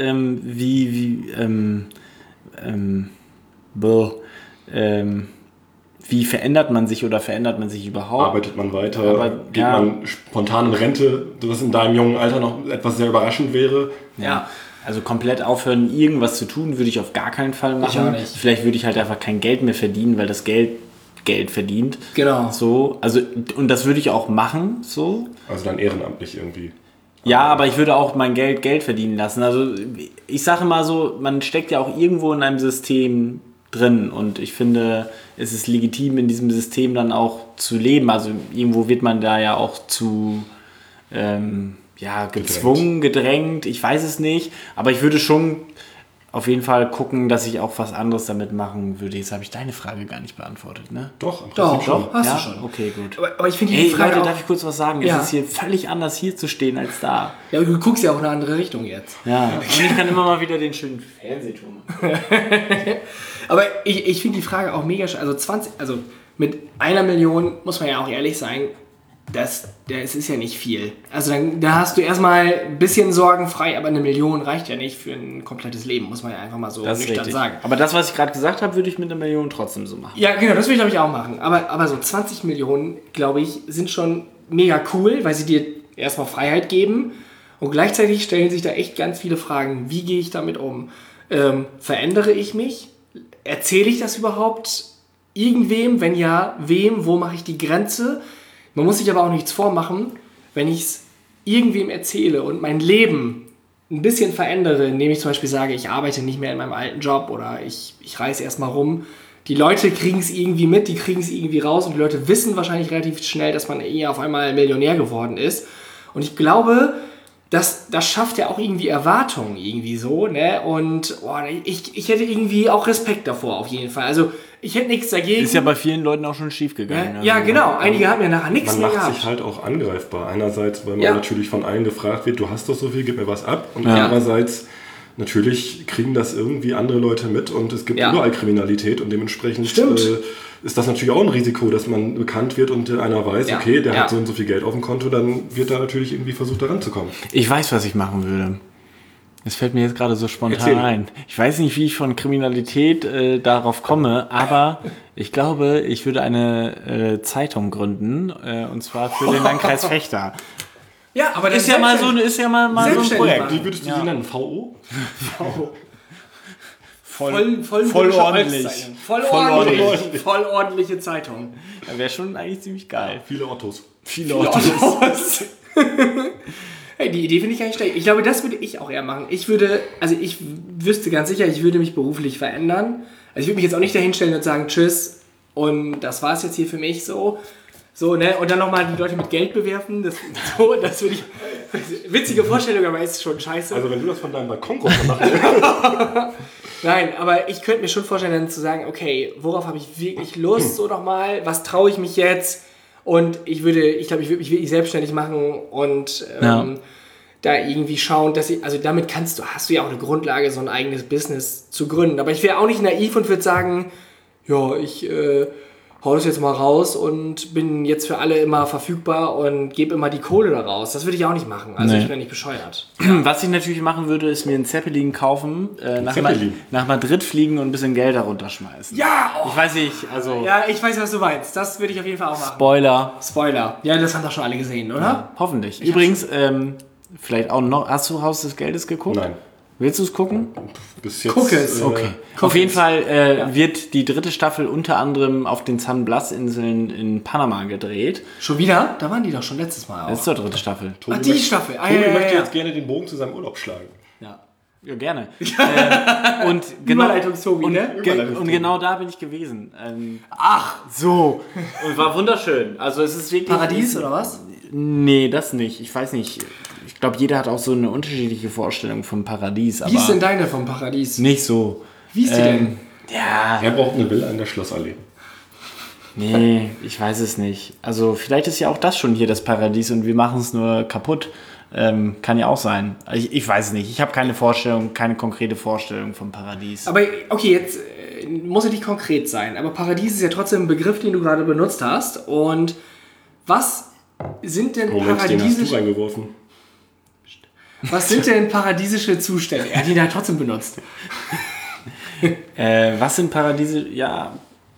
S2: wie verändert man sich oder verändert man sich überhaupt?
S3: Arbeitet man weiter? Geht man spontan in Rente? Was in deinem jungen Alter noch etwas sehr überraschend wäre?
S2: Ja. Also komplett aufhören, irgendwas zu tun, würde ich auf gar keinen Fall machen. Ich auch nicht. Vielleicht würde ich halt einfach kein Geld mehr verdienen, weil das Geld verdient.
S1: Genau.
S2: So, also, und das würde ich auch machen, so.
S3: Also dann ehrenamtlich irgendwie.
S2: Ja, aber ich würde auch mein Geld verdienen lassen. Also ich sage mal so, man steckt ja auch irgendwo in einem System drin und ich finde, es ist legitim, in diesem System dann auch zu leben. Also irgendwo wird man da ja auch zu gezwungen, gedrängt, ich weiß es nicht. Aber ich würde schon auf jeden Fall gucken, dass ich auch was anderes damit machen würde. Jetzt habe ich deine Frage gar nicht beantwortet, ne?
S3: Doch,
S1: hast du schon.
S2: Okay, gut.
S1: Aber ich finde die Frage
S2: Leute, darf ich kurz was sagen?
S1: Ja.
S2: Es ist hier völlig anders, hier zu stehen, als da.
S1: Ja, aber du guckst ja auch in eine andere Richtung jetzt.
S2: Ja, und ich kann immer mal wieder den schönen Fernsehturm machen.
S1: Aber ich finde die Frage auch mega... Also mit 1 Million, muss man ja auch ehrlich sein, es ist ja nicht viel. Also da hast du erstmal ein bisschen sorgenfrei, aber 1 Million reicht ja nicht für ein komplettes Leben, muss man ja einfach mal so nüchtern sagen.
S2: Aber das, was ich gerade gesagt habe, würde ich mit 1 Million trotzdem so machen.
S1: Ja, genau, das würde ich, glaube ich, auch machen. Aber so 20 Millionen, glaube ich, sind schon mega cool, weil sie dir erstmal Freiheit geben und gleichzeitig stellen sich da echt ganz viele Fragen. Wie gehe ich damit um? Verändere ich mich? Erzähle ich das überhaupt irgendwem? Wenn ja, wem? Wo mache ich die Grenze? Man muss sich aber auch nichts vormachen, wenn ich es irgendwem erzähle und mein Leben ein bisschen verändere, indem ich zum Beispiel sage, ich arbeite nicht mehr in meinem alten Job oder ich reise erstmal rum. Die Leute kriegen es irgendwie mit, die kriegen es irgendwie raus und die Leute wissen wahrscheinlich relativ schnell, dass man eher auf einmal Millionär geworden ist. Und ich glaube, das schafft ja auch irgendwie Erwartungen irgendwie so, ne? Und ich hätte irgendwie auch Respekt davor auf jeden Fall. Also ich hätte nichts dagegen.
S2: Ist ja bei vielen Leuten auch schon schief gegangen.
S1: Ja, genau. Einige haben ja nachher nichts mehr gehabt.
S3: Man macht sich halt auch angreifbar. Einerseits, weil man natürlich von allen gefragt wird, du hast doch so viel, gib mir was ab. Und andererseits, natürlich kriegen das irgendwie andere Leute mit und es gibt überall Kriminalität und dementsprechend ist das natürlich auch ein Risiko, dass man bekannt wird und einer weiß, okay, der hat so und so viel Geld auf dem Konto, dann wird da natürlich irgendwie versucht, da ranzukommen.
S2: Ich weiß, was ich machen würde. Es fällt mir jetzt gerade so spontan ein. Ich weiß nicht, wie ich von Kriminalität darauf komme, aber ich glaube, ich würde eine Zeitung gründen, und zwar für den Landkreis Fechter.
S1: Ja, aber das
S2: ist ja mal so ein Projekt.
S3: Wie würdest du sie nennen? VO?
S1: VO.
S2: Voll ordentlich.
S1: Voll ordentliche Zeitung.
S2: Das wäre schon eigentlich ziemlich geil.
S3: Viele Ottos.
S1: Hey, die Idee finde ich gar nicht schlecht. Ich glaube, das würde ich auch eher machen. Ich wüsste ganz sicher, ich würde mich beruflich verändern. Also ich würde mich jetzt auch nicht dahinstellen und sagen, tschüss, und das war es jetzt hier für mich so. So, ne? Und dann nochmal die Leute mit Geld bewerfen. Das würde ich. Witzige Vorstellung, aber ist schon scheiße.
S3: Also wenn du das von deinem Balkon machen willst.
S1: Nein, aber ich könnte mir schon vorstellen, dann zu sagen, okay, worauf habe ich wirklich Lust, so nochmal, was traue ich mich jetzt? Und ich glaube, ich würde mich wirklich selbstständig machen und da irgendwie schauen, dass damit hast du ja auch eine Grundlage, so ein eigenes Business zu gründen. Aber ich wäre auch nicht naiv und würde sagen, ja, ich hau das jetzt mal raus und bin jetzt für alle immer verfügbar und gebe immer die Kohle da raus. Das würde ich auch nicht machen. Also ich wäre nicht bescheuert.
S2: Was ich natürlich machen würde, ist mir einen Zeppelin kaufen, nach Madrid fliegen und ein bisschen Geld darunter schmeißen.
S1: Ja! Oh.
S2: Ich weiß nicht, also...
S1: Ja, ich weiß, was du meinst. Das würde ich auf jeden Fall auch machen.
S2: Spoiler.
S1: Ja, das haben doch schon alle gesehen, oder?
S2: Ja, hoffentlich. Übrigens, vielleicht auch noch... Hast du Haus des Geldes geguckt?
S3: Nein.
S2: Willst du es gucken?
S3: Bis jetzt,
S1: Guck es.
S2: Okay. Auf jeden Fall wird die 3. Staffel unter anderem auf den San Blas-Inseln in Panama gedreht.
S1: Schon wieder? Da waren die doch schon letztes Mal auch.
S2: Das ist die 3. Staffel.
S1: Die Staffel.
S3: Tobi möchte jetzt gerne den Bogen zu seinem Urlaub schlagen.
S2: Ja, gerne. Und genau da bin ich gewesen. Ach, so. Und war wunderschön. Also es ist wirklich...
S1: Paradies oder was?
S2: Nee, das nicht. Ich weiß nicht. Ich glaube, jeder hat auch so eine unterschiedliche Vorstellung vom Paradies.
S1: Wie ist denn deine vom Paradies?
S2: Nicht so.
S1: Wie ist die denn?
S2: Ja.
S3: Er braucht eine Villa in der Schlossallee.
S2: Nee, ich weiß es nicht. Also vielleicht ist ja auch das schon hier das Paradies und wir machen es nur kaputt. Kann ja auch sein. Ich weiß es nicht. Ich habe keine konkrete Vorstellung vom Paradies.
S1: Aber okay, jetzt muss ja nicht konkret sein. Aber Paradies ist ja trotzdem ein Begriff, den du gerade benutzt hast. Und was sind denn
S3: paradiesische... Den hast du reingeworfen.
S1: Was sind denn paradiesische Zustände? Er hat ihn da trotzdem benutzt.
S2: Was sind paradiesische... Ja,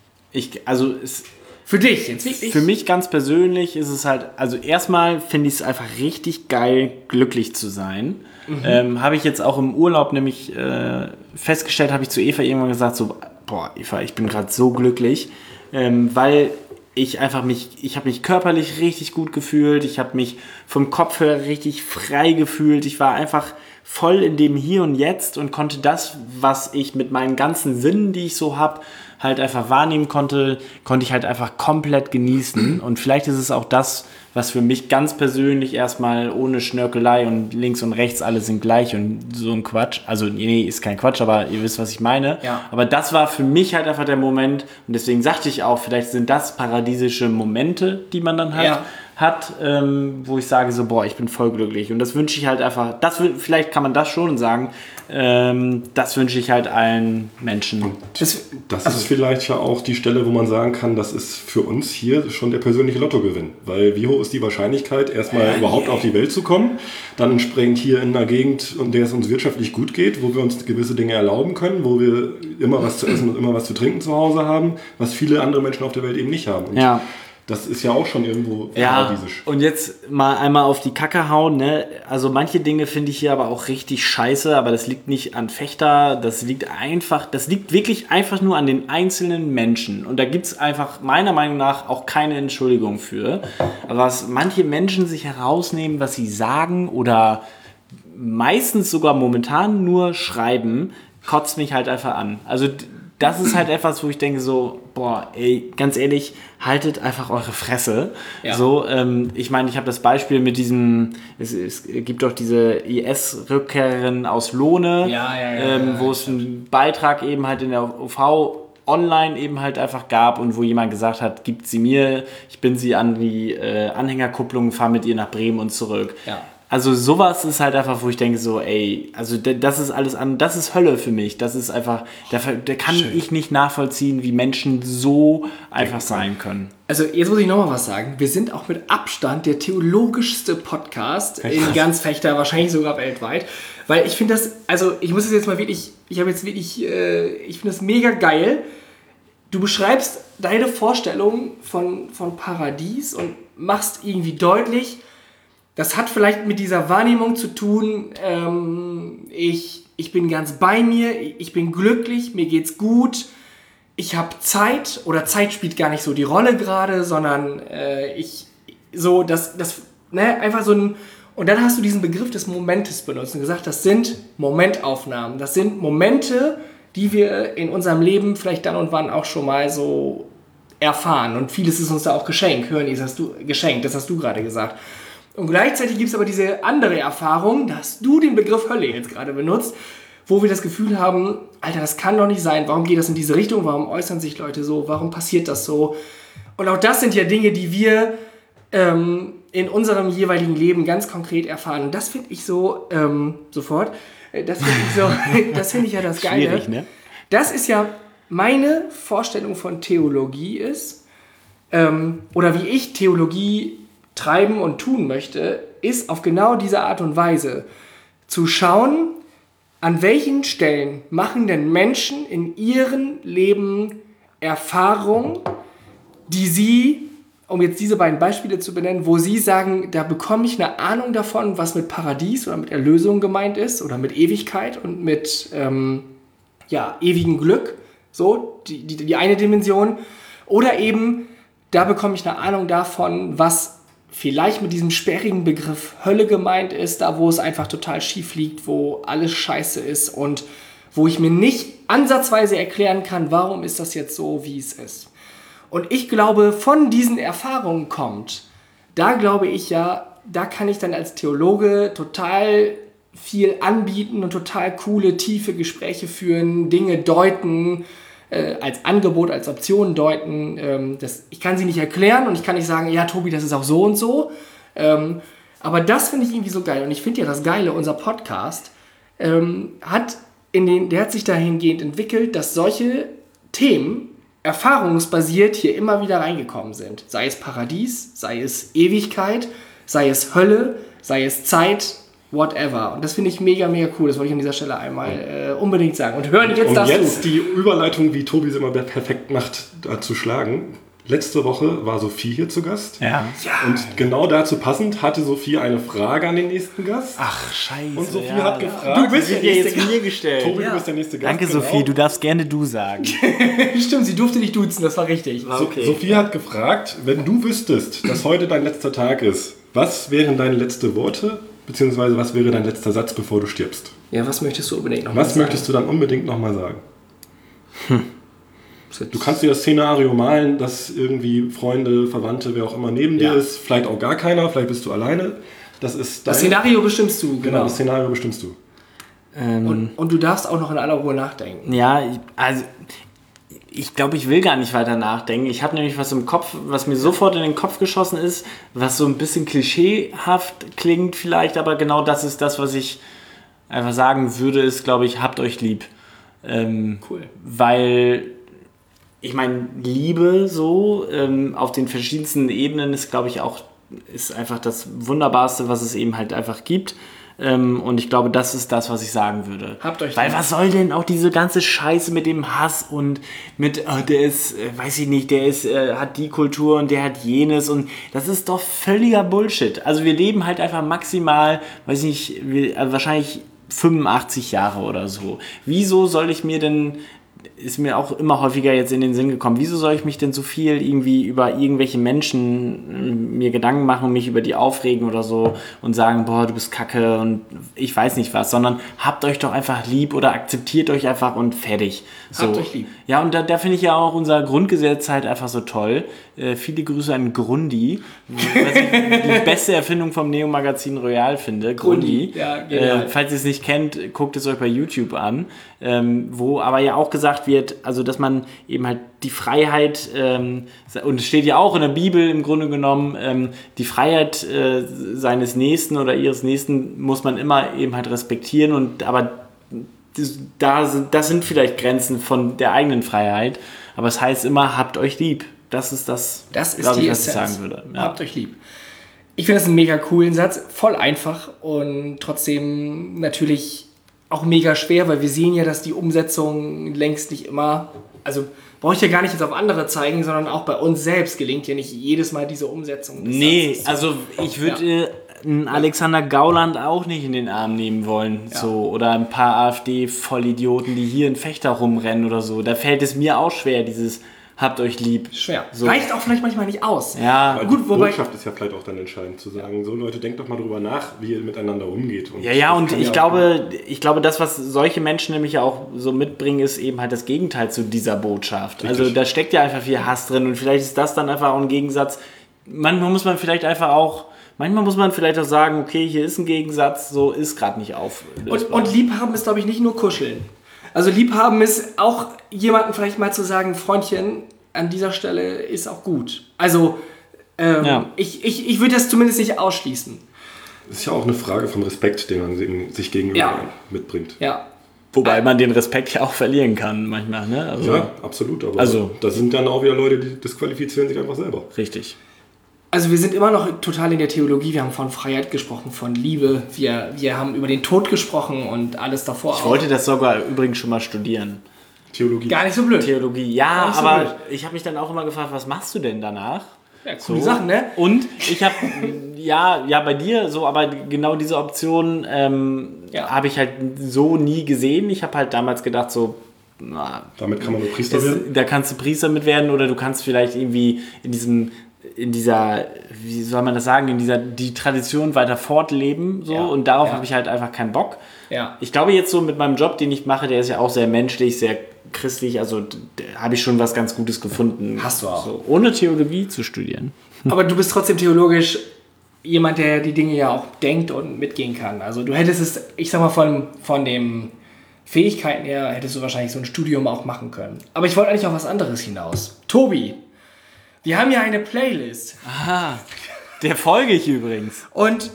S1: für dich jetzt wirklich?
S2: Für mich ganz persönlich ist es halt... Also erstmal finde ich es einfach richtig geil, glücklich zu sein. Habe ich jetzt auch im Urlaub nämlich festgestellt, habe ich zu Eva irgendwann gesagt, so, boah, Eva, ich bin gerade so glücklich, weil... Ich habe mich körperlich richtig gut gefühlt, ich habe mich vom Kopf her richtig frei gefühlt, ich war einfach voll in dem Hier und Jetzt und konnte das, was ich mit meinen ganzen Sinnen, die ich so habe, halt einfach wahrnehmen konnte ich halt einfach komplett genießen und vielleicht ist es auch das, was für mich ganz persönlich erstmal ohne Schnörkelei und links und rechts alle sind gleich und so ein Quatsch, also nee, ist kein Quatsch, aber ihr wisst, was ich meine.
S1: Ja.
S2: Aber das war für mich halt einfach der Moment und deswegen sagte ich auch, vielleicht sind das paradiesische Momente, die man dann halt hat, wo ich sage so, boah, ich bin voll glücklich und das wünsche ich halt einfach, vielleicht kann man das schon sagen, das wünsche ich halt allen Menschen.
S3: Das ist vielleicht ja auch die Stelle, wo man sagen kann, das ist für uns hier schon der persönliche Lottogewinn. Weil wie hoch ist die Wahrscheinlichkeit, erstmal überhaupt auf die Welt zu kommen, dann entsprechend hier in einer Gegend, in der es uns wirtschaftlich gut geht, wo wir uns gewisse Dinge erlauben können, wo wir immer was zu essen und immer was zu trinken zu Hause haben, was viele andere Menschen auf der Welt eben nicht haben. Und Das ist ja auch schon irgendwo
S2: paradiesisch. Und jetzt mal einmal auf die Kacke hauen, ne? Also manche Dinge finde ich hier aber auch richtig scheiße, aber das liegt nicht an Fechter, das liegt wirklich einfach nur an den einzelnen Menschen. Und da gibt es einfach meiner Meinung nach auch keine Entschuldigung für. Was manche Menschen sich herausnehmen, was sie sagen oder meistens sogar momentan nur schreiben, kotzt mich halt einfach an. Also das ist halt etwas, wo ich denke so, boah, ey, ganz ehrlich, haltet einfach eure Fresse. Ja. So, ich meine, ich habe das Beispiel mit diesem, es gibt doch diese IS-Rückkehrerin aus Lohne, wo es einen Beitrag eben halt in der OV online eben halt einfach gab und wo jemand gesagt hat, gibt sie mir, ich bin sie an die Anhängerkupplung, fahre mit ihr nach Bremen und zurück. Ja. Also sowas ist halt einfach, wo ich denke so, ey, also das ist alles das ist Hölle für mich. Das ist einfach, da kann ich nicht nachvollziehen, wie Menschen so einfach sein können.
S1: Also jetzt muss ich nochmal was sagen. Wir sind auch mit Abstand der theologischste Podcast in ganz Fechter, wahrscheinlich sogar weltweit. Weil ich finde das, also ich muss es jetzt mal wirklich, ich finde das mega geil. Du beschreibst deine Vorstellung von Paradies und machst irgendwie deutlich, das hat vielleicht mit dieser Wahrnehmung zu tun, ich bin ganz bei mir, ich bin glücklich, mir geht's gut, ich habe Zeit, oder Zeit spielt gar nicht so die Rolle gerade, sondern einfach so ein, und dann hast du diesen Begriff des Momentes benutzt und gesagt, das sind Momentaufnahmen, das sind Momente, die wir in unserem Leben vielleicht dann und wann auch schon mal so erfahren und vieles ist uns da auch geschenkt, das hast du gerade gesagt. Und gleichzeitig gibt es aber diese andere Erfahrung, dass du den Begriff Hölle jetzt gerade benutzt, wo wir das Gefühl haben, Alter, das kann doch nicht sein, warum geht das in diese Richtung, warum äußern sich Leute so, warum passiert das so? Und auch das sind ja Dinge, die wir in unserem jeweiligen Leben ganz konkret erfahren. Und das finde ich so, das finde ich ja das Geile. Schwierig, ne? Das ist ja meine Vorstellung von Theologie ist, oder wie ich Theologie treiben und tun möchte, ist auf genau diese Art und Weise zu schauen, an welchen Stellen machen denn Menschen in ihrem Leben Erfahrungen, die sie, um jetzt diese beiden Beispiele zu benennen, wo sie sagen, da bekomme ich eine Ahnung davon, was mit Paradies oder mit Erlösung gemeint ist oder mit Ewigkeit und mit ewigem Glück, so die eine Dimension, oder eben da bekomme ich eine Ahnung davon, was vielleicht mit diesem sperrigen Begriff Hölle gemeint ist, da wo es einfach total schief liegt, wo alles scheiße ist und wo ich mir nicht ansatzweise erklären kann, warum ist das jetzt so, wie es ist. Und ich glaube, von diesen Erfahrungen kommt, da glaube ich ja, da kann ich dann als Theologe total viel anbieten und total coole, tiefe Gespräche führen, Dinge deuten, als Angebot, als Option deuten. Ich kann sie nicht erklären und ich kann nicht sagen, ja Tobi, das ist auch so und so. Aber das finde ich irgendwie so geil. Und ich finde ja das Geile, unser Podcast hat sich dahingehend entwickelt, dass solche Themen erfahrungsbasiert hier immer wieder reingekommen sind. Sei es Paradies, sei es Ewigkeit, sei es Hölle, sei es Zeit, whatever. Und das finde ich mega, mega cool. Das wollte ich an dieser Stelle einmal unbedingt sagen. Und hören jetzt
S3: die Überleitung, wie Tobi es immer perfekt macht, zu schlagen. Letzte Woche war Sophie hier zu Gast.
S2: Ja.
S3: Und genau dazu passend hatte Sophie eine Frage an den nächsten Gast.
S2: Ach, scheiße.
S3: Und Sophie hat gefragt.
S2: Du bist jetzt mir gestellt.
S3: Tobi, du bist der nächste Gast.
S2: Danke, genau. Sophie. Du darfst gerne du sagen.
S1: Stimmt, sie durfte nicht duzen. Das war richtig.
S3: Okay. Sophie hat gefragt, wenn du wüsstest, dass heute dein letzter Tag ist, was wären deine letzten Worte? Beziehungsweise, was wäre dein letzter Satz, bevor du stirbst?
S1: Ja, was möchtest du unbedingt nochmal sagen?
S3: Was möchtest du dann unbedingt nochmal sagen? Du kannst dir das Szenario malen, dass irgendwie Freunde, Verwandte, wer auch immer neben dir ist, vielleicht auch gar keiner, vielleicht bist du alleine. Das
S1: Szenario bestimmst du,
S3: genau. Das Szenario bestimmst du.
S1: Und du darfst auch noch in aller Ruhe nachdenken.
S2: Ja, also ich glaube, ich will gar nicht weiter nachdenken. Ich habe nämlich was im Kopf, was mir sofort in den Kopf geschossen ist, was so ein bisschen klischeehaft klingt vielleicht, aber genau das ist das, was ich einfach sagen würde, ist, glaube ich, habt euch lieb.
S1: Cool.
S2: Weil, ich meine, Liebe so auf den verschiedensten Ebenen ist, glaube ich, auch ist einfach das Wunderbarste, was es eben halt einfach gibt. Und ich glaube, das ist das, was ich sagen würde.
S1: Habt euch
S2: Weil was soll denn auch diese ganze Scheiße mit dem Hass und mit, der ist, weiß ich nicht, der ist, hat die Kultur und der hat jenes und das ist doch völliger Bullshit. Also wir leben halt einfach maximal, weiß ich nicht, wahrscheinlich 85 Jahre oder so. Wieso soll ich mir denn, ist mir auch immer häufiger jetzt in den Sinn gekommen, wieso soll ich mich denn so viel irgendwie über irgendwelche Menschen mir Gedanken machen und mich über die aufregen oder so und sagen, boah, du bist kacke und ich weiß nicht was, sondern habt euch doch einfach lieb oder akzeptiert euch einfach und fertig. So.
S1: Habt euch lieb.
S2: Ja, und da finde ich ja auch unser Grundgesetz halt einfach so toll. Viele Grüße an Grundi, was ich die beste Erfindung vom Neo-Magazin Royal finde. Grundi.
S1: Ja, genial.
S2: Falls ihr es nicht kennt, guckt es euch bei YouTube an, wo aber ja auch gesagt wird, also dass man eben halt die Freiheit, und es steht ja auch in der Bibel im Grunde genommen, die Freiheit seines Nächsten oder ihres Nächsten muss man immer eben halt respektieren, aber das sind vielleicht Grenzen von der eigenen Freiheit, aber es heißt immer, habt euch lieb. Das ist
S1: das ist
S2: glaube
S1: die
S2: ich, was
S1: Essenz.
S2: ich sagen würde. Ja.
S1: Habt euch lieb. Ich finde das einen mega coolen Satz, voll einfach und trotzdem natürlich auch mega schwer, weil wir sehen ja, dass die Umsetzung längst nicht immer, also brauche ich ja gar nicht jetzt auf andere zeigen, sondern auch bei uns selbst gelingt ja nicht jedes Mal diese Umsetzung.
S2: Nee, also ich würde einen Alexander Gauland auch nicht in den Arm nehmen wollen. Ja. So. Oder ein paar AfD-Vollidioten, die hier in Fechter rumrennen oder so. Da fällt es mir auch schwer, dieses habt euch lieb.
S1: Schwer.
S2: So.
S1: Reicht auch vielleicht manchmal nicht aus.
S2: Ja.
S3: Weil gut, die Botschaft ist ja vielleicht auch dann entscheidend zu sagen, so Leute, denkt doch mal drüber nach, wie ihr miteinander umgeht. Und
S2: und ich glaube, das, was solche Menschen nämlich auch so mitbringen, ist eben halt das Gegenteil zu dieser Botschaft. Richtig. Also da steckt ja einfach viel Hass drin und vielleicht ist das dann einfach auch ein Gegensatz. Manchmal muss man vielleicht auch sagen, okay, hier ist ein Gegensatz, so ist gerade nicht auflösbar.
S1: Und Liebhaben ist, glaube ich, nicht nur Kuscheln. Also Liebhaben ist auch jemandem vielleicht mal zu sagen, Freundchen, an dieser Stelle ist auch gut. Also ich würde das zumindest nicht ausschließen.
S3: Das ist ja auch eine Frage vom Respekt, den man sich gegenüber mitbringt.
S1: Ja.
S2: Wobei man den Respekt ja auch verlieren kann manchmal. Ne? Also,
S3: ja, absolut. Aber da sind dann auch wieder Leute, die disqualifizieren sich einfach selber.
S2: Richtig.
S1: Also wir sind immer noch total in der Theologie. Wir haben von Freiheit gesprochen, von Liebe. Wir haben über den Tod gesprochen und alles davor.
S2: Ich wollte das sogar übrigens schon mal studieren.
S3: Theologie.
S1: Gar nicht so blöd.
S2: Theologie, ja, aber ich habe mich dann auch immer gefragt, was machst du denn danach?
S1: Ja, coole Sachen, ne?
S2: Und ich habe, ja, bei dir so, aber genau diese Option habe ich halt so nie gesehen. Ich habe halt damals gedacht so,
S3: damit kann man nur Priester werden?
S2: Da kannst du Priester mit werden oder du kannst vielleicht irgendwie in dieser, wie soll man das sagen, die Tradition weiter fortleben so und darauf habe ich halt einfach keinen Bock.
S1: Ja.
S2: Ich glaube jetzt so mit meinem Job, den ich mache, der ist ja auch sehr menschlich, sehr christlich, also habe ich schon was ganz Gutes gefunden.
S1: Hast du auch.
S2: So, ohne Theologie zu studieren.
S1: Aber du bist trotzdem theologisch jemand, der die Dinge ja auch denkt und mitgehen kann. Also du hättest es, ich sag mal, von den Fähigkeiten her, hättest du wahrscheinlich so ein Studium auch machen können. Aber ich wollte eigentlich auf was anderes hinaus. Tobi, wir haben ja eine Playlist.
S2: Aha, der folge ich übrigens.
S1: Und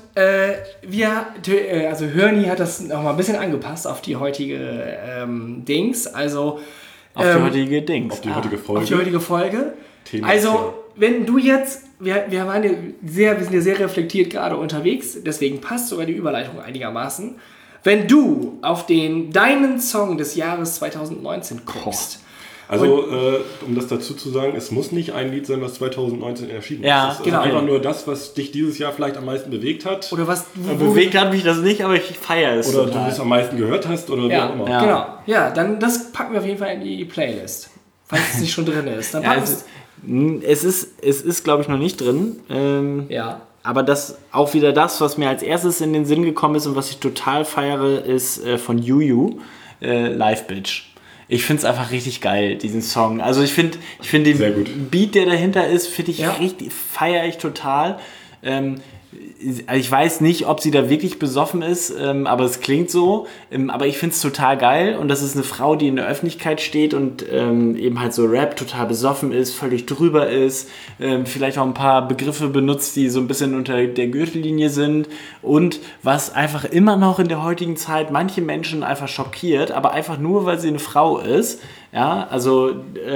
S1: also Hörni hat das noch mal ein bisschen angepasst auf die heutige Dings. Also
S2: auf die heutige Dings.
S3: Auf die heutige Folge.
S1: Auf die heutige Folge. Also, wenn du jetzt, wir sind ja sehr reflektiert gerade unterwegs, deswegen passt sogar die Überleitung einigermaßen. Wenn du auf deinen Song des Jahres 2019 guckst.
S3: Also, um das dazu zu sagen, es muss nicht ein Lied sein, was 2019 erschienen ist.
S2: Ja,
S3: es ist einfach nur das, was dich dieses Jahr vielleicht am meisten bewegt hat.
S1: Oder was
S2: bewegt hat mich das nicht, aber ich feiere es.
S3: Oder du es am meisten gehört hast oder wie auch immer.
S1: Ja, genau. Ja, dann das packen wir auf jeden Fall in die Playlist. Falls es nicht schon drin ist. Dann
S2: es ist, glaube ich, noch nicht drin. Aber das auch wieder das, was mir als erstes in den Sinn gekommen ist und was ich total feiere, ist von Juju, Live Bitch. Ich finde es einfach richtig geil, diesen Song. Also ich finde den Beat, der dahinter ist, feiere ich total. Ich weiß nicht, ob sie da wirklich besoffen ist, aber es klingt so. Aber ich finde es total geil und das ist eine Frau, die in der Öffentlichkeit steht und eben halt so Rap total besoffen ist, völlig drüber ist, vielleicht auch ein paar Begriffe benutzt, die so ein bisschen unter der Gürtellinie sind und was einfach immer noch in der heutigen Zeit manche Menschen einfach schockiert, aber einfach nur, weil sie eine Frau ist, Ja, also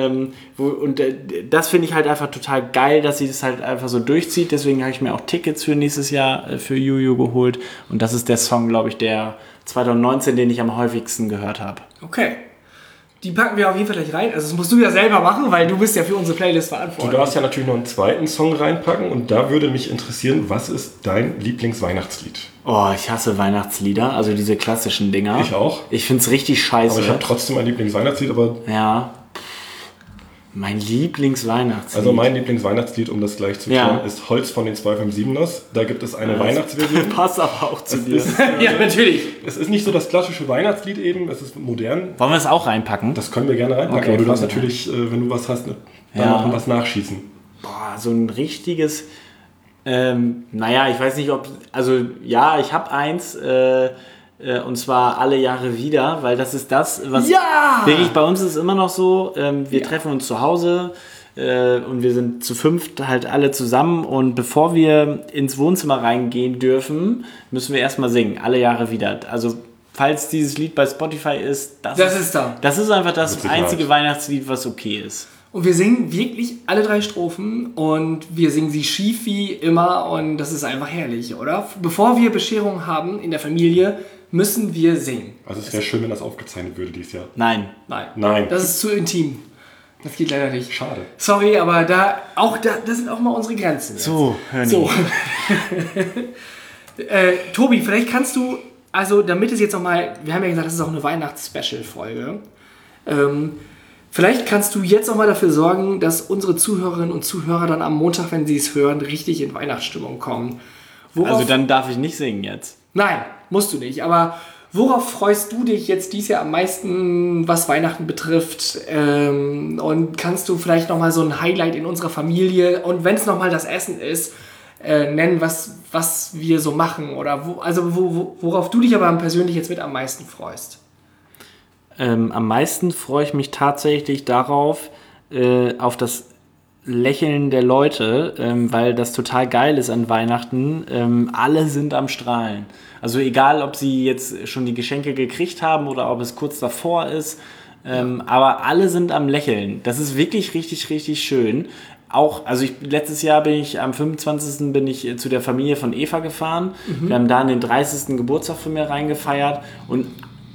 S2: das finde ich halt einfach total geil, dass sie das halt einfach so durchzieht. Deswegen habe ich mir auch Tickets für nächstes Jahr für Juju geholt. Und das ist der Song, glaube ich, der 2019, den ich am häufigsten gehört habe.
S1: Okay. Die packen wir auf jeden Fall gleich rein. Also das musst du ja selber machen, weil du bist ja für unsere Playlist verantwortlich.
S3: Du darfst ja natürlich noch einen zweiten Song reinpacken und da würde mich interessieren, was ist dein Lieblingsweihnachtslied?
S2: Oh, ich hasse Weihnachtslieder, also diese klassischen Dinger.
S3: Ich auch.
S2: Ich finde es richtig scheiße.
S3: Aber ich habe trotzdem ein Lieblingsweihnachtslied, aber...
S2: Ja. Mein Lieblingsweihnachtslied.
S3: Also mein Lieblingsweihnachtslied, um das gleich zu klären, ist Holz von den 257ers. Da gibt es eine Weihnachtsversion.
S2: Passt aber auch zu dir.
S1: Ja, natürlich.
S3: Es ist nicht so das klassische Weihnachtslied eben, es ist modern.
S2: Wollen wir es auch reinpacken?
S3: Das können wir gerne reinpacken,
S2: Okay,
S3: aber du darfst natürlich, wenn du was hast, dann noch was nachschießen.
S2: Boah, so ein richtiges... naja, ich weiß nicht, ob... Also ja, ich habe eins... und zwar alle Jahre wieder, weil das ist das, was wirklich bei uns ist immer noch so, wir treffen uns zu Hause und wir sind zu fünft halt alle zusammen und bevor wir ins Wohnzimmer reingehen dürfen, müssen wir erstmal singen, alle Jahre wieder. Also falls dieses Lied bei Spotify ist, das ist einfach das einzige Weihnachtslied, was okay ist.
S1: Und wir singen wirklich alle 3 Strophen und wir singen sie schief wie immer und das ist einfach herrlich, oder? Bevor wir Bescherung haben in der Familie, müssen wir singen.
S3: Also es wäre schön, wenn das aufgezeichnet würde dieses Jahr.
S2: Nein.
S1: Das ist zu intim. Das geht leider nicht.
S3: Schade.
S1: Sorry, aber da sind auch mal unsere Grenzen. Jetzt.
S2: So, Hörni.
S1: So. Tobi, vielleicht kannst du, also damit es jetzt nochmal, wir haben ja gesagt, das ist auch eine Weihnachts-Special-Folge. Vielleicht kannst du jetzt nochmal dafür sorgen, dass unsere Zuhörerinnen und Zuhörer dann am Montag, wenn sie es hören, richtig in Weihnachtsstimmung kommen.
S2: Also dann darf ich nicht singen jetzt.
S1: Nein, musst du nicht. Aber worauf freust du dich jetzt dieses Jahr am meisten, was Weihnachten betrifft? Und kannst du vielleicht nochmal so ein Highlight in unserer Familie und wenn es nochmal das Essen ist, nennen, was wir so machen? Oder worauf du dich aber persönlich jetzt mit am meisten freust?
S2: Am meisten freue ich mich tatsächlich darauf, auf das Lächeln der Leute, weil das total geil ist an Weihnachten. Alle sind am Strahlen. Also egal, ob sie jetzt schon die Geschenke gekriegt haben oder ob es kurz davor ist, aber alle sind am Lächeln. Das ist wirklich richtig, richtig schön. Auch, also letztes Jahr bin ich am 25. zu der Familie von Eva gefahren. Wir haben da den 30. Geburtstag von mir reingefeiert und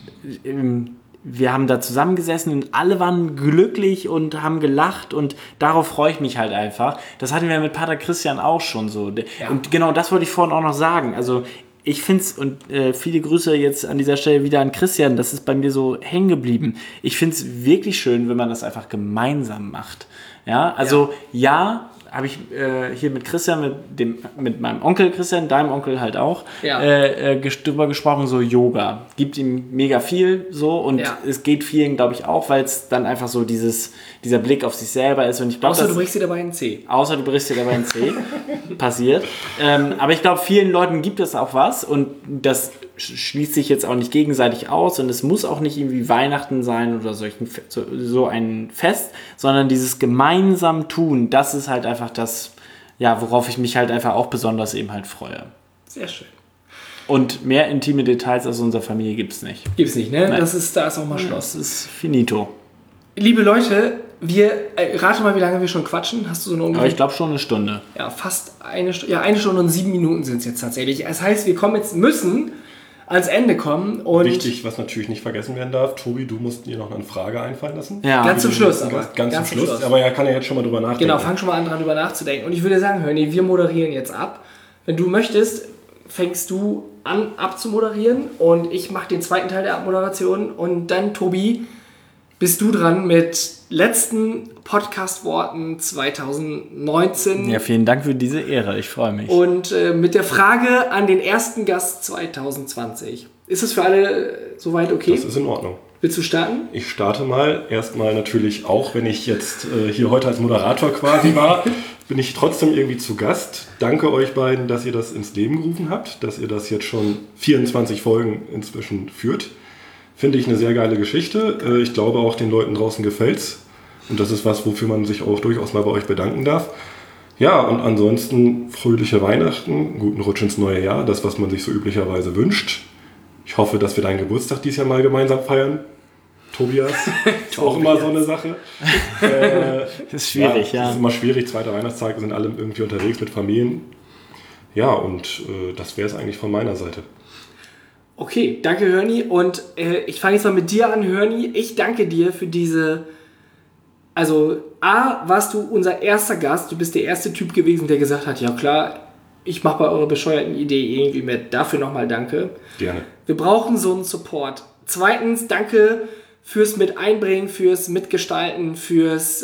S2: wir haben da zusammengesessen und alle waren glücklich und haben gelacht und darauf freue ich mich halt einfach. Das hatten wir mit Pater Christian auch schon so. Ja. Und genau das wollte ich vorhin auch noch sagen. Also ich finde es, und viele Grüße jetzt an dieser Stelle wieder an Christian, das ist bei mir so hängen geblieben. Ich finde es wirklich schön, wenn man das einfach gemeinsam macht. Ja, also habe ich hier mit Christian, mit meinem Onkel Christian, deinem Onkel halt auch, drüber gesprochen, so Yoga. Gibt ihm mega viel so und es geht vielen, glaube ich, auch, weil es dann einfach so dieser Blick auf sich selber ist. Und ich glaub,
S1: außer du brichst dir dabei ein C.
S2: Außer du brichst dir dabei ein C. Passiert. Aber ich glaube, vielen Leuten gibt es auch was und das schließt sich jetzt auch nicht gegenseitig aus und es muss auch nicht irgendwie Weihnachten sein oder so ein Fest, sondern dieses gemeinsam tun, das ist halt einfach das, worauf ich mich halt einfach auch besonders eben halt freue.
S1: Sehr schön.
S2: Und mehr intime Details aus unserer Familie gibt es nicht.
S1: Gibt es nicht, ne? Da ist auch mal Schluss.
S2: Das ist finito.
S1: Liebe Leute, rate mal, wie lange wir schon quatschen. Hast du so eine ungefähr?
S2: Aber ich glaube schon eine Stunde.
S1: Ja, fast eine Stunde. Ja, 1 Stunde und 7 Minuten sind es jetzt tatsächlich. Das heißt, wir müssen ans Ende kommen. Und
S3: wichtig, was natürlich nicht vergessen werden darf, Tobi, du musst dir noch eine Frage einfallen lassen.
S1: Ja. Ganz zum Schluss.
S3: Ganz zum Schluss. Aber er kann ja jetzt schon mal drüber nachdenken.
S1: Genau, fang schon mal an, dran drüber nachzudenken. Und ich würde sagen, Hörni, wir moderieren jetzt ab. Wenn du möchtest, fängst du an abzumoderieren und ich mache den zweiten Teil der Abmoderation. Und dann, Tobi, bist du dran mit letzten Podcast-Worten 2019.
S2: Ja, vielen Dank für diese Ehre, ich freue mich.
S1: Und mit der Frage an den ersten Gast 2020. Ist es für alle soweit okay?
S3: Das ist in Ordnung.
S1: Willst du starten?
S3: Ich starte mal. Erstmal natürlich auch, wenn ich jetzt hier heute als Moderator quasi war, bin ich trotzdem irgendwie zu Gast. Danke euch beiden, dass ihr das ins Leben gerufen habt, dass ihr das jetzt schon 24 Folgen inzwischen führt. Finde ich eine sehr geile Geschichte. Ich glaube auch, den Leuten draußen gefällt's. Und das ist was, wofür man sich auch durchaus mal bei euch bedanken darf. Ja, und ansonsten fröhliche Weihnachten, guten Rutsch ins neue Jahr, das, was man sich so üblicherweise wünscht. Ich hoffe, dass wir deinen Geburtstag dieses Jahr mal gemeinsam feiern. Tobias. Ist auch immer so eine Sache.
S2: Das ist schwierig, ja.
S3: Das ist immer schwierig. Zweiter Weihnachtstag sind alle irgendwie unterwegs mit Familien. Ja, und das wäre es eigentlich von meiner Seite.
S1: Okay, danke Hörni. Und ich fange jetzt mal mit dir an, Hörni. Ich danke dir für diese... Also, warst du unser erster Gast. Du bist der erste Typ gewesen, der gesagt hat, ja klar, ich mache bei eurer bescheuerten Idee irgendwie mit. Dafür nochmal danke.
S3: Gerne.
S1: Wir brauchen so einen Support. Zweitens, danke fürs Mit-Einbringen, fürs Mitgestalten, fürs,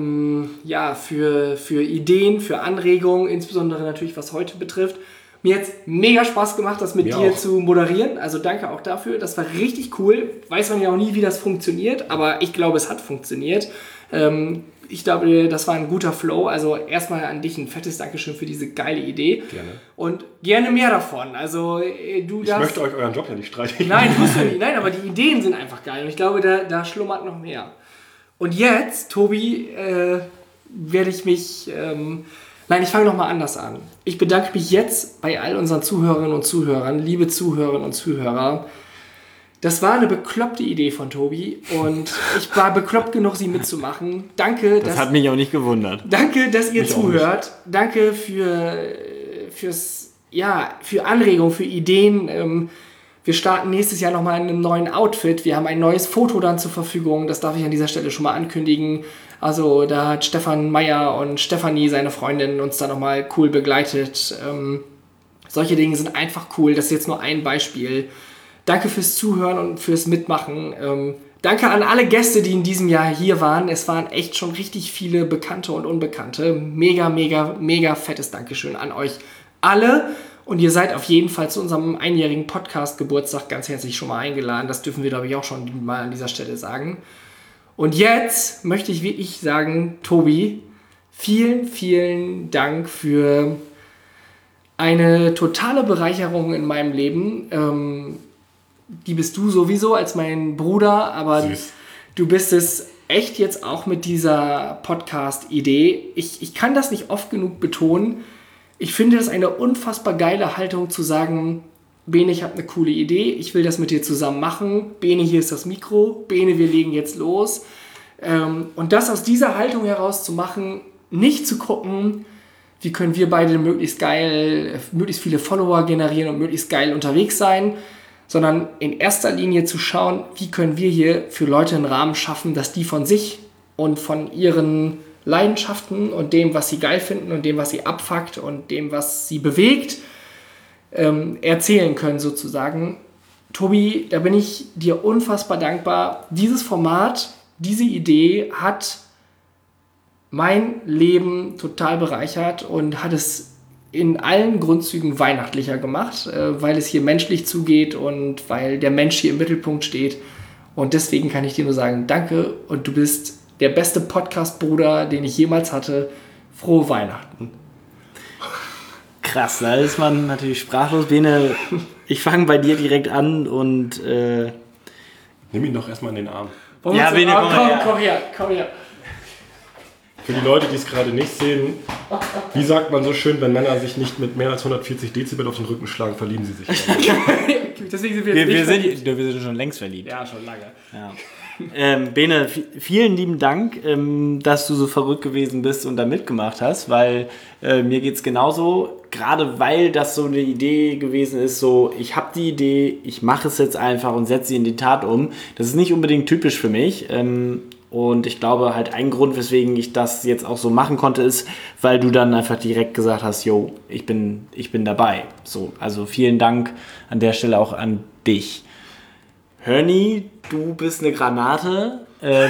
S1: für Ideen, für Anregungen, insbesondere natürlich, was heute betrifft. Mir hat es mega Spaß gemacht, das mit dir zu moderieren. Also danke auch dafür. Das war richtig cool. Weiß man ja auch nie, wie das funktioniert, aber ich glaube, es hat funktioniert. Ich glaube, das war ein guter Flow. Also erstmal an dich ein fettes Dankeschön für diese geile Idee.
S3: Gerne.
S1: Und gerne mehr davon. Also
S3: ich möchte euch euren Job ja nicht streichen.
S1: Nein, tust du nicht. Nein, aber die Ideen sind einfach geil. Und ich glaube, da schlummert noch mehr. Und jetzt, Tobi, werde ich mich... ich fange nochmal anders an. Ich bedanke mich jetzt bei all unseren Zuhörerinnen und Zuhörern, liebe Zuhörerinnen und Zuhörer. Das war eine bekloppte Idee von Tobi und ich war bekloppt genug, sie mitzumachen. Danke.
S2: Das hat mich auch nicht gewundert.
S1: Danke, dass ihr zuhört. Danke für Anregungen, für Ideen. Wir starten nächstes Jahr nochmal in einem neuen Outfit. Wir haben ein neues Foto dann zur Verfügung. Das darf ich an dieser Stelle schon mal ankündigen. Also da hat Stefan Meyer und Stefanie, seine Freundin, uns da nochmal cool begleitet. Solche Dinge sind einfach cool. Das ist jetzt nur ein Beispiel. Danke fürs Zuhören und fürs Mitmachen. Danke an alle Gäste, die in diesem Jahr hier waren. Es waren echt schon richtig viele Bekannte und Unbekannte. Mega, mega, mega fettes Dankeschön an euch alle. Und ihr seid auf jeden Fall zu unserem einjährigen Podcast-Geburtstag ganz herzlich schon mal eingeladen. Das dürfen wir, glaube ich, auch schon mal an dieser Stelle sagen. Und jetzt möchte ich wirklich sagen, Tobi, vielen, vielen Dank für eine totale Bereicherung in meinem Leben. Die bist du sowieso als mein Bruder, aber süß. Du bist es echt jetzt auch mit dieser Podcast-Idee. Ich kann das nicht oft genug betonen. Ich finde das eine unfassbar geile Haltung zu sagen, Bene, ich habe eine coole Idee, ich will das mit dir zusammen machen. Bene, hier ist das Mikro. Bene, wir legen jetzt los. Und das aus dieser Haltung heraus zu machen, nicht zu gucken, wie können wir beide möglichst viele Follower generieren und möglichst geil unterwegs sein, sondern in erster Linie zu schauen, wie können wir hier für Leute einen Rahmen schaffen, dass die von sich und von ihren Leidenschaften und dem, was sie geil finden und dem, was sie abfuckt und dem, was sie bewegt, erzählen können sozusagen. Tobi, da bin ich dir unfassbar dankbar. Dieses Format, diese Idee hat mein Leben total bereichert und hat es in allen Grundzügen weihnachtlicher gemacht, weil es hier menschlich zugeht und weil der Mensch hier im Mittelpunkt steht. Und deswegen kann ich dir nur sagen, danke und du bist der beste Podcast-Bruder, den ich jemals hatte. Frohe Weihnachten.
S2: Krass, da ist man natürlich sprachlos. Bene, ich fange bei dir direkt an und...
S3: Nimm ihn doch erstmal in den Arm.
S2: Ja, Bene,
S1: komm her.
S3: Für die Leute, die es gerade nicht sehen, wie sagt man so schön, wenn Männer sich nicht mit mehr als 140 Dezibel auf den Rücken schlagen, verlieben sie sich.
S1: Deswegen sind wir
S2: sind schon längst verliebt.
S1: Ja, schon lange.
S2: Ja. Bene, vielen lieben Dank, dass du so verrückt gewesen bist und da mitgemacht hast, weil mir geht's genauso, gerade weil das so eine Idee gewesen ist, so ich habe die Idee, ich mache es jetzt einfach und setze sie in die Tat um. Das ist nicht unbedingt typisch für mich. Und ich glaube halt ein Grund, weswegen ich das jetzt auch so machen konnte, ist, weil du dann einfach direkt gesagt hast, yo, ich bin dabei. So, also vielen Dank an der Stelle auch an dich. Hörni, du bist eine Granate.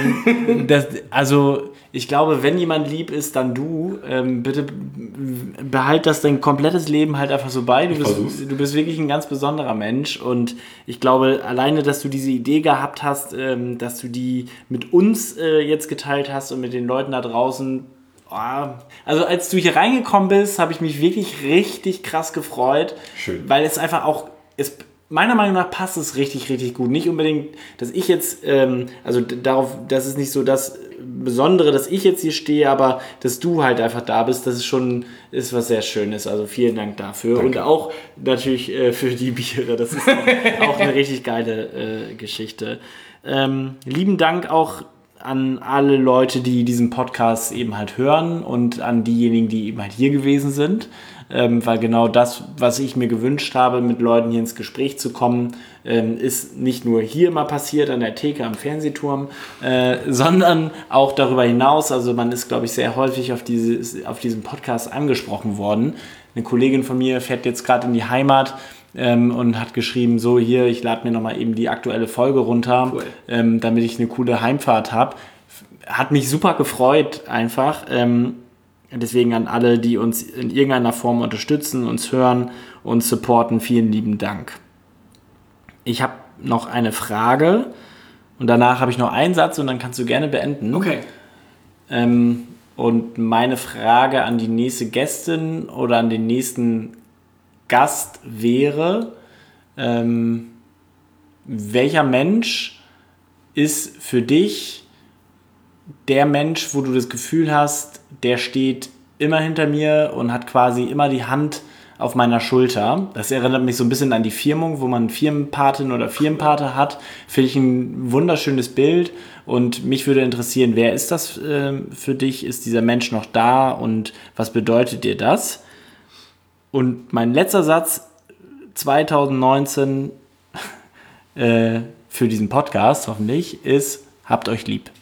S2: Ich glaube, wenn jemand lieb ist, dann du. Bitte behalt das dein komplettes Leben halt einfach so bei. Du bist wirklich ein ganz besonderer Mensch und ich glaube, alleine, dass du diese Idee gehabt hast, dass du die mit uns jetzt geteilt hast und mit den Leuten da draußen. Also als du hier reingekommen bist, habe ich mich wirklich richtig krass gefreut.
S3: Schön.
S2: Weil es einfach auch... meiner Meinung nach passt es richtig, richtig gut. Nicht unbedingt, dass ich jetzt, also darauf, das ist nicht so das Besondere, dass ich jetzt hier stehe, aber dass du halt einfach da bist, das ist schon was sehr Schönes. Also vielen Dank dafür. Danke. Und auch natürlich für die Biere. Das ist auch eine richtig geile Geschichte. Lieben Dank auch an alle Leute, die diesen Podcast eben halt hören und an diejenigen, die eben halt hier gewesen sind. Weil genau das, was ich mir gewünscht habe, mit Leuten hier ins Gespräch zu kommen, ist nicht nur hier mal passiert an der Theke am Fernsehturm, sondern auch darüber hinaus. Also man ist, glaube ich, sehr häufig auf diesem Podcast angesprochen worden. Eine Kollegin von mir fährt jetzt gerade in die Heimat und hat geschrieben, so hier, ich lade mir nochmal eben die aktuelle Folge runter, cool. Damit ich eine coole Heimfahrt habe. Hat mich super gefreut einfach. Deswegen an alle, die uns in irgendeiner Form unterstützen, uns hören, uns supporten, vielen lieben Dank. Ich habe noch eine Frage und danach habe ich noch einen Satz und dann kannst du gerne beenden.
S1: Okay.
S2: Und meine Frage an die nächste Gästin oder an den nächsten Gast wäre, welcher Mensch ist für dich der Mensch, wo du das Gefühl hast, der steht immer hinter mir und hat quasi immer die Hand auf meiner Schulter. Das erinnert mich so ein bisschen an die Firmung, wo man Firmenpatin oder Firmenpate hat. Finde ich ein wunderschönes Bild und mich würde interessieren, wer ist das für dich? Ist dieser Mensch noch da und was bedeutet dir das? Und mein letzter Satz 2019 für diesen Podcast hoffentlich ist, habt euch lieb.